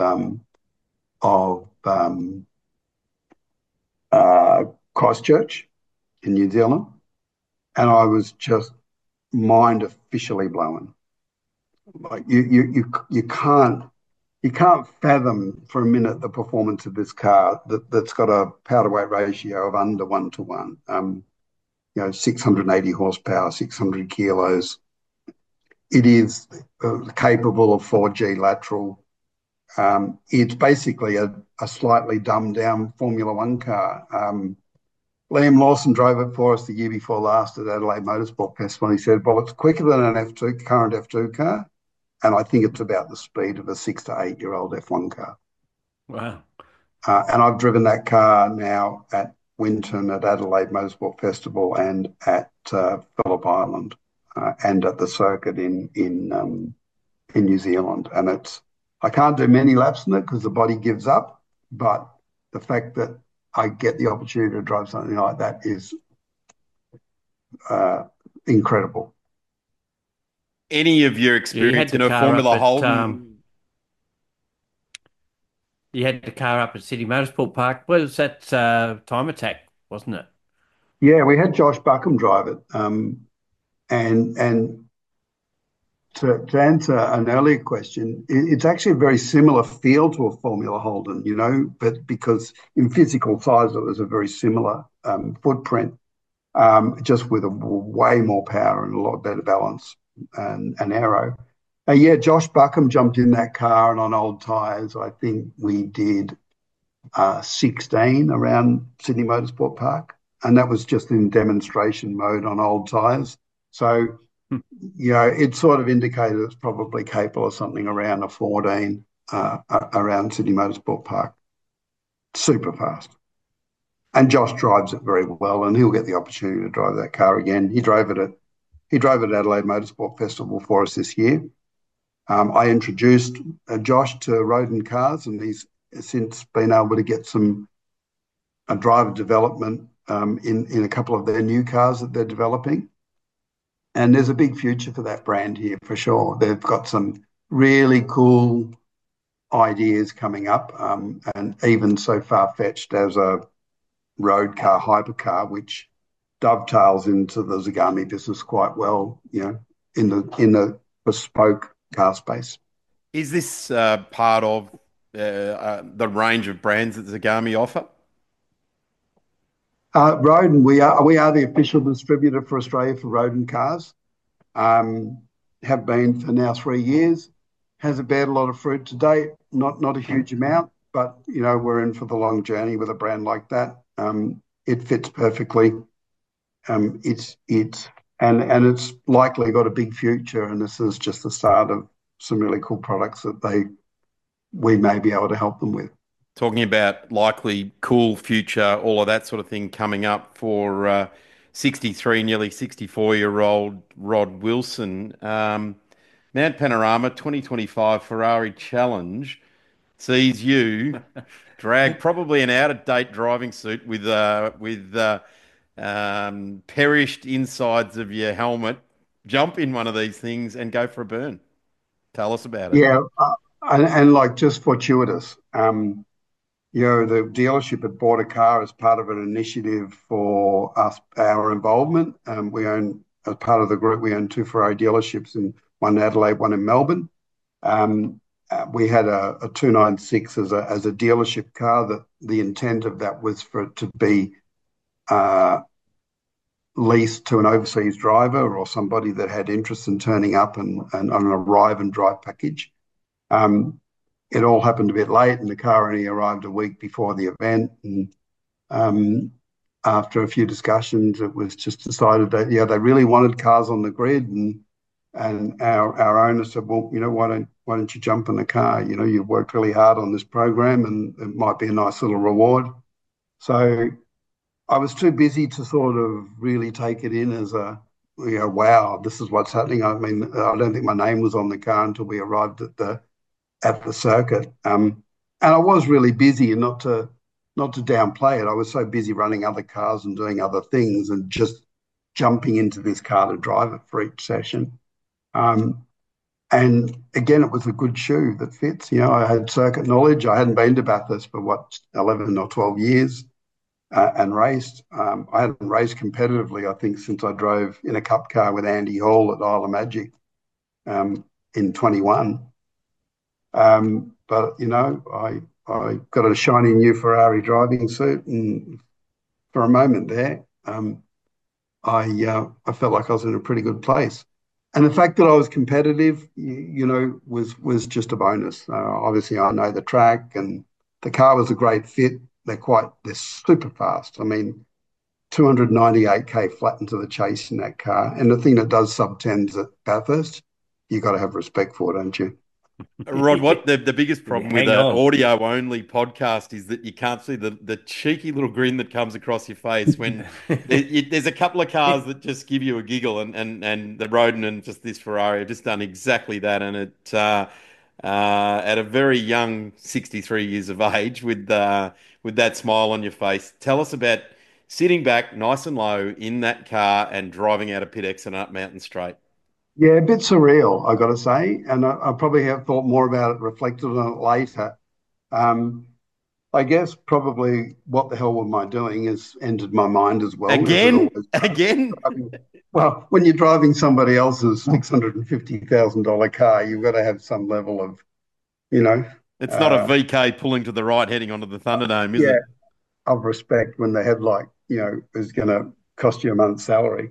of Christchurch in New Zealand, and I was just mind officially blown. Like you can't fathom for a minute the performance of this car that's got a power to weight ratio of under 1 to 1. 680 horsepower, 600 kilos. It is capable of 4G lateral. It's basically a slightly dumbed down Formula One car. Liam Lawson drove it for us the year before last at Adelaide Motorsport Festival. He said, well, it's quicker than an current F2 car, and I think it's about the speed of a 6 to 8 year old F1 car. Wow. And I've driven that car now at Winton, at Adelaide Motorsport Festival, and at Phillip Island, and at the circuit in New Zealand. And I can't do many laps in it because the body gives up, but the fact that I get the opportunity to drive something like that is incredible. Any of your You had experience the in a car up Formula at Holden? you had the car up at City Motorsport Park. Where was that time attack, wasn't it? Yeah, we had Josh Buckham drive it. And to answer an earlier question, it's actually a very similar feel to a Formula Holden, but because in physical size, it was a very similar footprint, just with a way more power and a lot better balance and aero. Yeah, Josh Buckham jumped in that car, and on old tyres, I think we did 16 around Sydney Motorsport Park, and that was just in demonstration mode on old tyres. So, it sort of indicated it's probably capable of something around a 14 around Sydney Motorsport Park. Super fast. And Josh drives it very well, and he'll get the opportunity to drive that car again. He drove it at Adelaide Motorsport Festival for us this year. I introduced Josh to Roden Cars, and he's since been able to get some driver development in a couple of their new cars that they're developing. And there's a big future for that brand here for sure. They've got some really cool ideas coming up, and even so far-fetched as a road car, hypercar, which dovetails into the Zagami business quite well, in the bespoke car space. Is this part of the range of brands that Zagami offer? Roden, we are the official distributor for Australia for Roden Cars. Have been for now 3 years. Hasn't bared a lot of fruit to date. Not a huge amount, but we're in for the long journey with a brand like that. It fits perfectly. It's likely got a big future, and this is just the start of some really cool products that we may be able to help them with. Talking about likely cool future, all of that sort of thing coming up for 63, nearly 64-year-old Rod Wilson. Mount Panorama 2025 Ferrari Challenge sees you drag probably an out-of-date driving suit with perished insides of your helmet, jump in one of these things and go for a burn. Tell us about it. Yeah, and like just fortuitous. The dealership had bought a car as part of an initiative for us, our involvement. As part of the group, we own two Ferrari dealerships, one in Adelaide, one in Melbourne. We had a 296 as a dealership car. That the intent of that was for it to be leased to an overseas driver or somebody that had interest in turning up and on an arrive and drive package. It all happened a bit late, and the car only arrived a week before the event. And after a few discussions, it was just decided that they really wanted cars on the grid, and our owner said, well, why don't you jump in the car? You've worked really hard on this program, and it might be a nice little reward. So I was too busy to sort of really take it in as wow, this is what's happening. I mean, I don't think my name was on the car until we arrived at the circuit. And I was really busy, and not to downplay it, I was so busy running other cars and doing other things and just jumping into this car to drive it for each session. And again, it was a good shoe that fits. I had circuit knowledge. I hadn't been to Bathurst for 11 or 12 years and raced. I hadn't raced competitively, I think, since I drove in a cup car with Andy Hall at Isle of Magic in 21. But I got a shiny new Ferrari driving suit, and for a moment there, I felt like I was in a pretty good place. And the fact that I was competitive, was just a bonus. Obviously, I know the track, and the car was a great fit. They're super fast. I mean, 298k flat into the chase in that car, and the thing that does sub 10s at Bathurst, you got to have respect for, don't you? Rod, what the biggest problem with an audio-only podcast is that you can't see the cheeky little grin that comes across your face when there's a couple of cars that just give you a giggle, and the Roden and just this Ferrari have just done exactly that, and it at a very young 63 years of age with that smile on your face. Tell us about sitting back nice and low in that car and driving out of pit X and up Mountain Straight. Yeah, a bit surreal, I got to say, and I probably have thought more about it, reflected on it later. I guess probably what the hell am I doing has entered my mind as well. Again? Well, when you're driving somebody else's $650,000 car, you've got to have some level of, It's not a VK pulling to the right heading onto the Thunderdome, is it? Of respect when the headlight, is going to cost you a month's salary.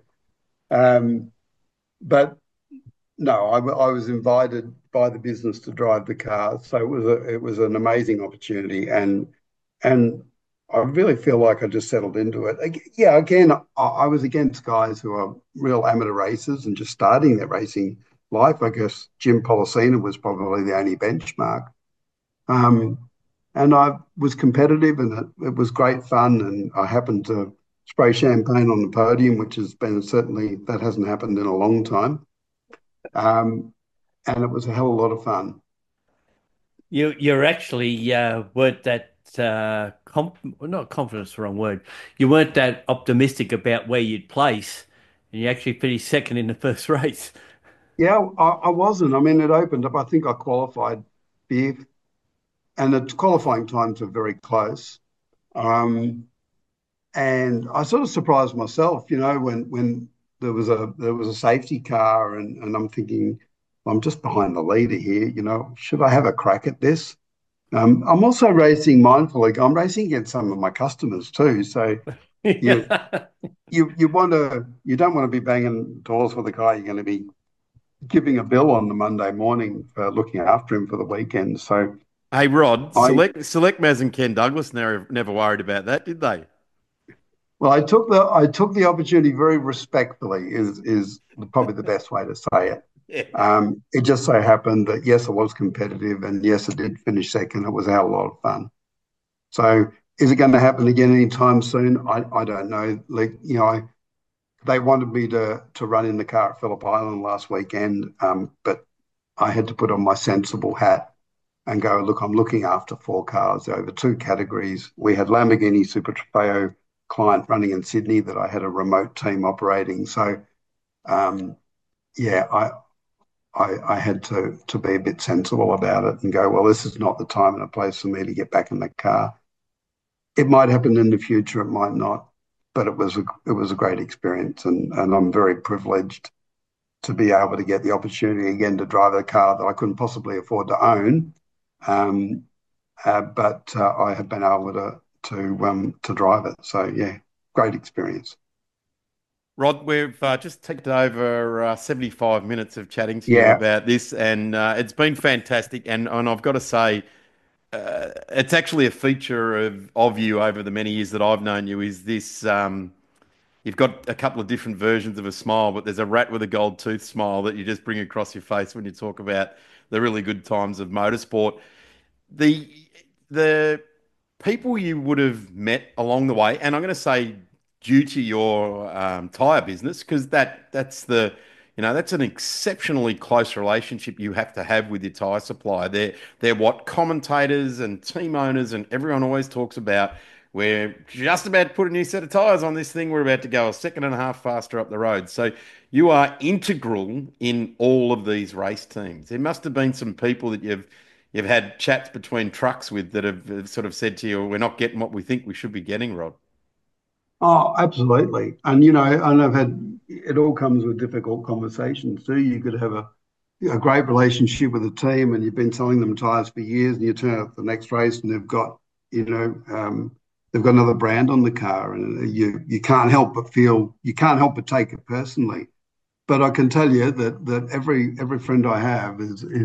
But no, I was invited by the business to drive the car, so it was an amazing opportunity, and I really feel like I just settled into it. Yeah, again, I was against guys who are real amateur racers and just starting their racing life. I guess Jim Policina was probably the only benchmark, and I was competitive, and it was great fun, and I happened to spray champagne on the podium, which has been that hasn't happened in a long time. And it was a hell of a lot of fun. You're actually weren't that not confidence, the wrong word. You weren't that optimistic about where you'd place, and you actually finished second in the first race. Yeah, I wasn't. I mean, it opened up. I think I qualified fifth, and the qualifying times were very close. And I sort of surprised myself, when there was a safety car, and I'm thinking, I'm just behind the leader here. Should I have a crack at this? I'm also racing mindfully. I'm racing against some of my customers too. So you don't want to be banging doors with a guy you're going to be giving a bill on the Monday morning for looking after him for the weekend. So hey, Rod, Select Maz and Ken Douglas never worried about that, did they? Well, I took the opportunity very respectfully is probably the best way to say it. Yeah. It just so happened that yes, I was competitive, and yes, I did finish second. It was a hell of a lot of fun. So, is it going to happen again anytime soon? I don't know. they wanted me to run in the car at Phillip Island last weekend, but I had to put on my sensible hat and go, look, I'm looking after 4 cars over 2 categories. We had Lamborghini Super Trofeo client running in Sydney that I had a remote team operating. So, yeah, I had to be a bit sensible about it and go, well, this is not the time and a place for me to get back in the car. It might happen in the future, it might not, but it was a great experience, and I'm very privileged to be able to get the opportunity again to drive a car that I couldn't possibly afford to own. But I have been able to drive it. So yeah, great experience. Rod, we've just ticked over 75 minutes of chatting to you Yeah. about this, and it's been fantastic. And I've got to say, it's actually a feature of you over the many years that I've known you is this. You've got a couple of different versions of a smile, but there's a rat with a gold tooth smile that you just bring across your face when you talk about the really good times of motorsport. The the people you would have met along the way, and I'm going to say due to your tire business, because that's an exceptionally close relationship you have to have with your tire supplier. They're what commentators and team owners and everyone always talks about. We're just about to put a new set of tires on this thing. We're about to go a second and a half faster up the road. So you are integral in all of these race teams. There must have been some people that you've had chats between trucks with that have sort of said to you, "We're not getting what we think we should be getting, Rod." Oh, absolutely. And I've had it all comes with difficult conversations too. You could have a great relationship with a team and you've been selling them tires for years and you turn up the next race and they've got another brand on the car and you can't help but take it personally. But I can tell you that every friend I have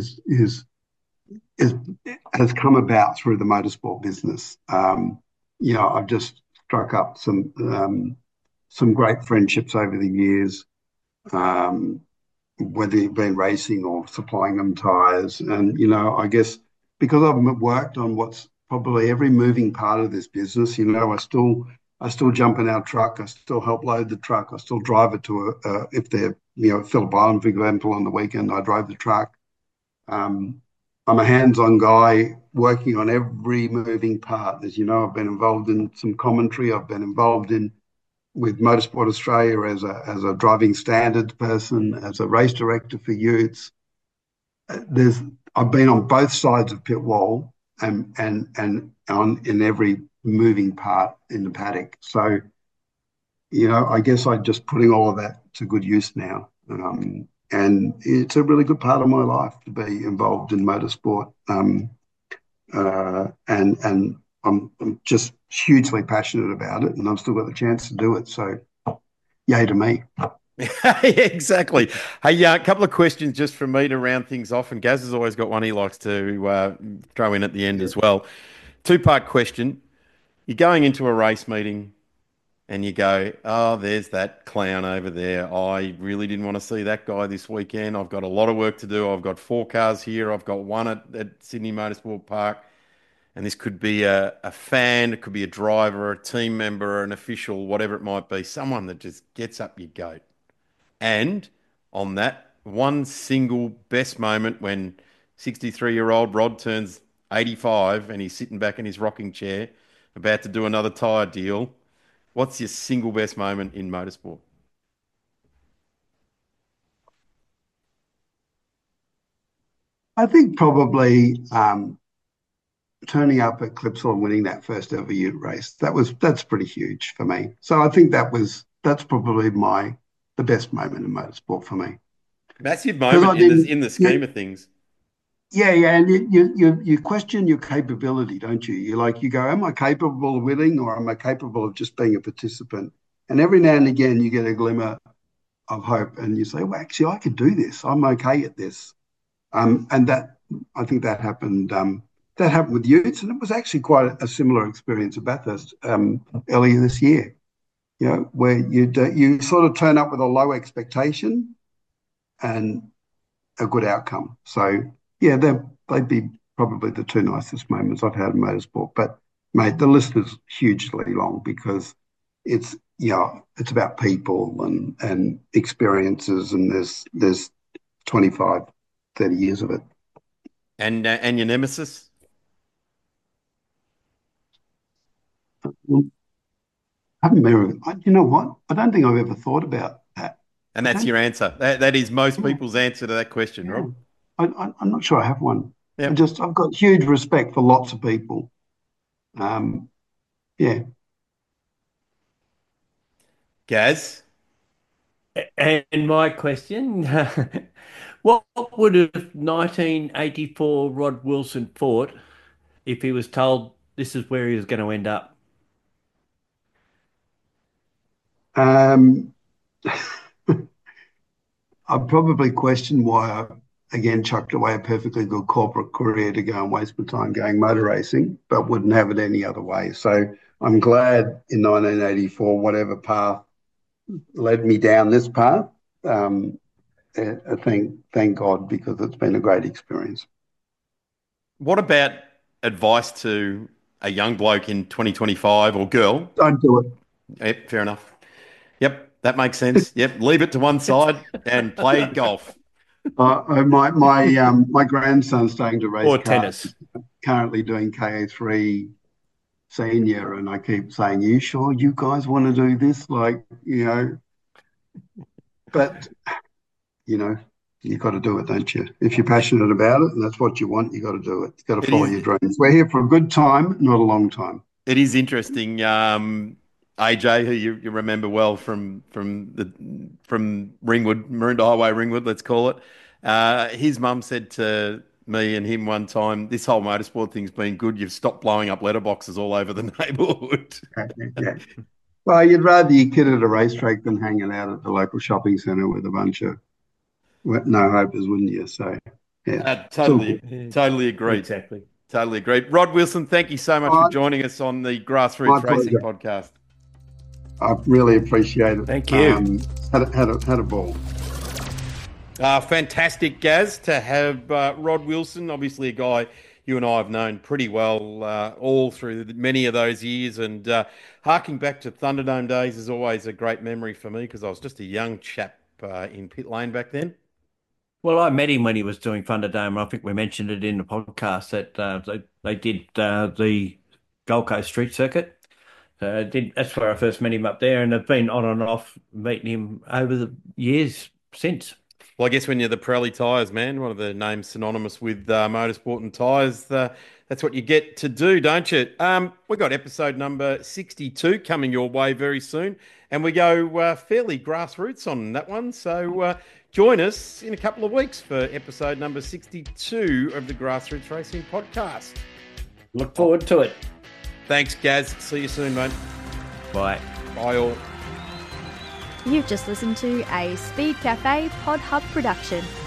is has come about through the motorsport business. I've just struck up some great friendships over the years, whether you've been racing or supplying them tires. And I guess because I've worked on what's probably every moving part of this business, I still jump in our truck, I still help load the truck, I still drive it to if they're Phillip Island, for example, on the weekend, I drove the truck. I'm a hands-on guy working on every moving part. As you know, I've been involved in some commentary. I've been involved with Motorsport Australia as a driving standards person, as a race director for youths. I've been on both sides of pit wall and in every moving part in the paddock. So, I guess I'm just putting all of that to good use now. And it's a really good part of my life to be involved in motorsport. And I'm just hugely passionate about it, and I've still got the chance to do it. So, yay to me. Yeah, exactly. Hey, a couple of questions just from me to round things off, and Gaz has always got one he likes to throw in at the end as well. Two-part question. You're going into a race meeting and you go, oh, there's that clown over there. I really didn't want to see that guy this weekend. I've got a lot of work to do. I've got 4 cars here. I've got one at Sydney Motorsport Park. And this could be a fan, it could be a driver, a team member, an official, whatever it might be, someone that just gets up your goat. And on that, one single best moment when 63-year-old Rod turns 85 and he's sitting back in his rocking chair about to do another tyre deal. What's your single best moment in motorsport? I think probably turning up at Clipsal and winning that first ever ute race. That's pretty huge for me. So I think that's probably the best moment in motorsport for me. Massive moment in the scheme of things. Yeah, and you question your capability, don't you? You go, am I capable of winning or am I capable of just being a participant? And every now and again you get a glimmer of hope and you say, well, actually I could do this. I'm okay at this. And I think that happened with Utes, and it was actually quite a similar experience at Bathurst earlier this year. Where you sort of turn up with a low expectation and a good outcome. So yeah, they'd be probably the two nicest moments I've had in motorsport. But mate, the list is hugely long because it's about people and experiences, and there's 25, 30 years of it. And your nemesis? I haven't you know what? I don't think I've ever thought about that. And that's your answer. That is most people's answer to that question, Yeah. Rob. I'm not sure I have one. Yep. I've got huge respect for lots of people. Yeah. Gaz? And my question, what would have 1984 Rod Wilson thought if he was told this is where he was going to end up? I'd probably question why I, again, chucked away a perfectly good corporate career to go and waste my time going motor racing, but wouldn't have it any other way. So I'm glad in 1984, whatever path led me down this path, thank God, because it's been a great experience. What about advice to a young bloke in 2025 or girl? Don't do it. Yep, fair enough. Yep, that makes sense. Yep, leave it to one side and play golf. My grandson's starting to race Or cars, tennis. currently doing KA3 senior, and I keep saying, "You sure you guys want to do this?" But you got to do it, don't you? If you're passionate about it and that's what you want, you got to do it. You got to follow your dreams. We're here for a good time, not a long time. It is interesting. AJ, who you remember well from Ringwood, Maroondah Highway, Ringwood, let's call it. His mum said to me and him one time, "This whole motorsport thing's been good. You've stopped blowing up letterboxes all over the neighbourhood." Yeah. Well, you'd rather your kid at a racetrack than hanging out at the local shopping centre with a bunch of no-hopers, wouldn't you? So, yeah. Totally agreed. Exactly. Totally agreed. Rod Wilson, thank you so much for joining us on the Grassroots Racing Podcast. I really appreciate it. Thank you. Had a ball. Fantastic, Gaz, to have Rod Wilson, obviously a guy you and I have known pretty well all through many of those years. And harking back to Thunderdome days is always a great memory for me because I was just a young chap in pit lane back then. Well, I met him when he was doing Thunderdome. I think we mentioned it in the podcast that they did the Gold Coast Street Circuit. That's where I first met him up there, and I've been on and off meeting him over the years since. Well, I guess when you're the Pirelli tyres, man, one of the names synonymous with motorsport and tyres, that's what you get to do, don't you? We got episode number 62 coming your way very soon, and we go fairly grassroots on that one. So join us in a couple of weeks for episode number 62 of the Grassroots Racing Podcast. Look forward to it. Thanks, Gaz. See you soon, mate. Bye. Bye all. You've just listened to a Speed Cafe Pod Hub production.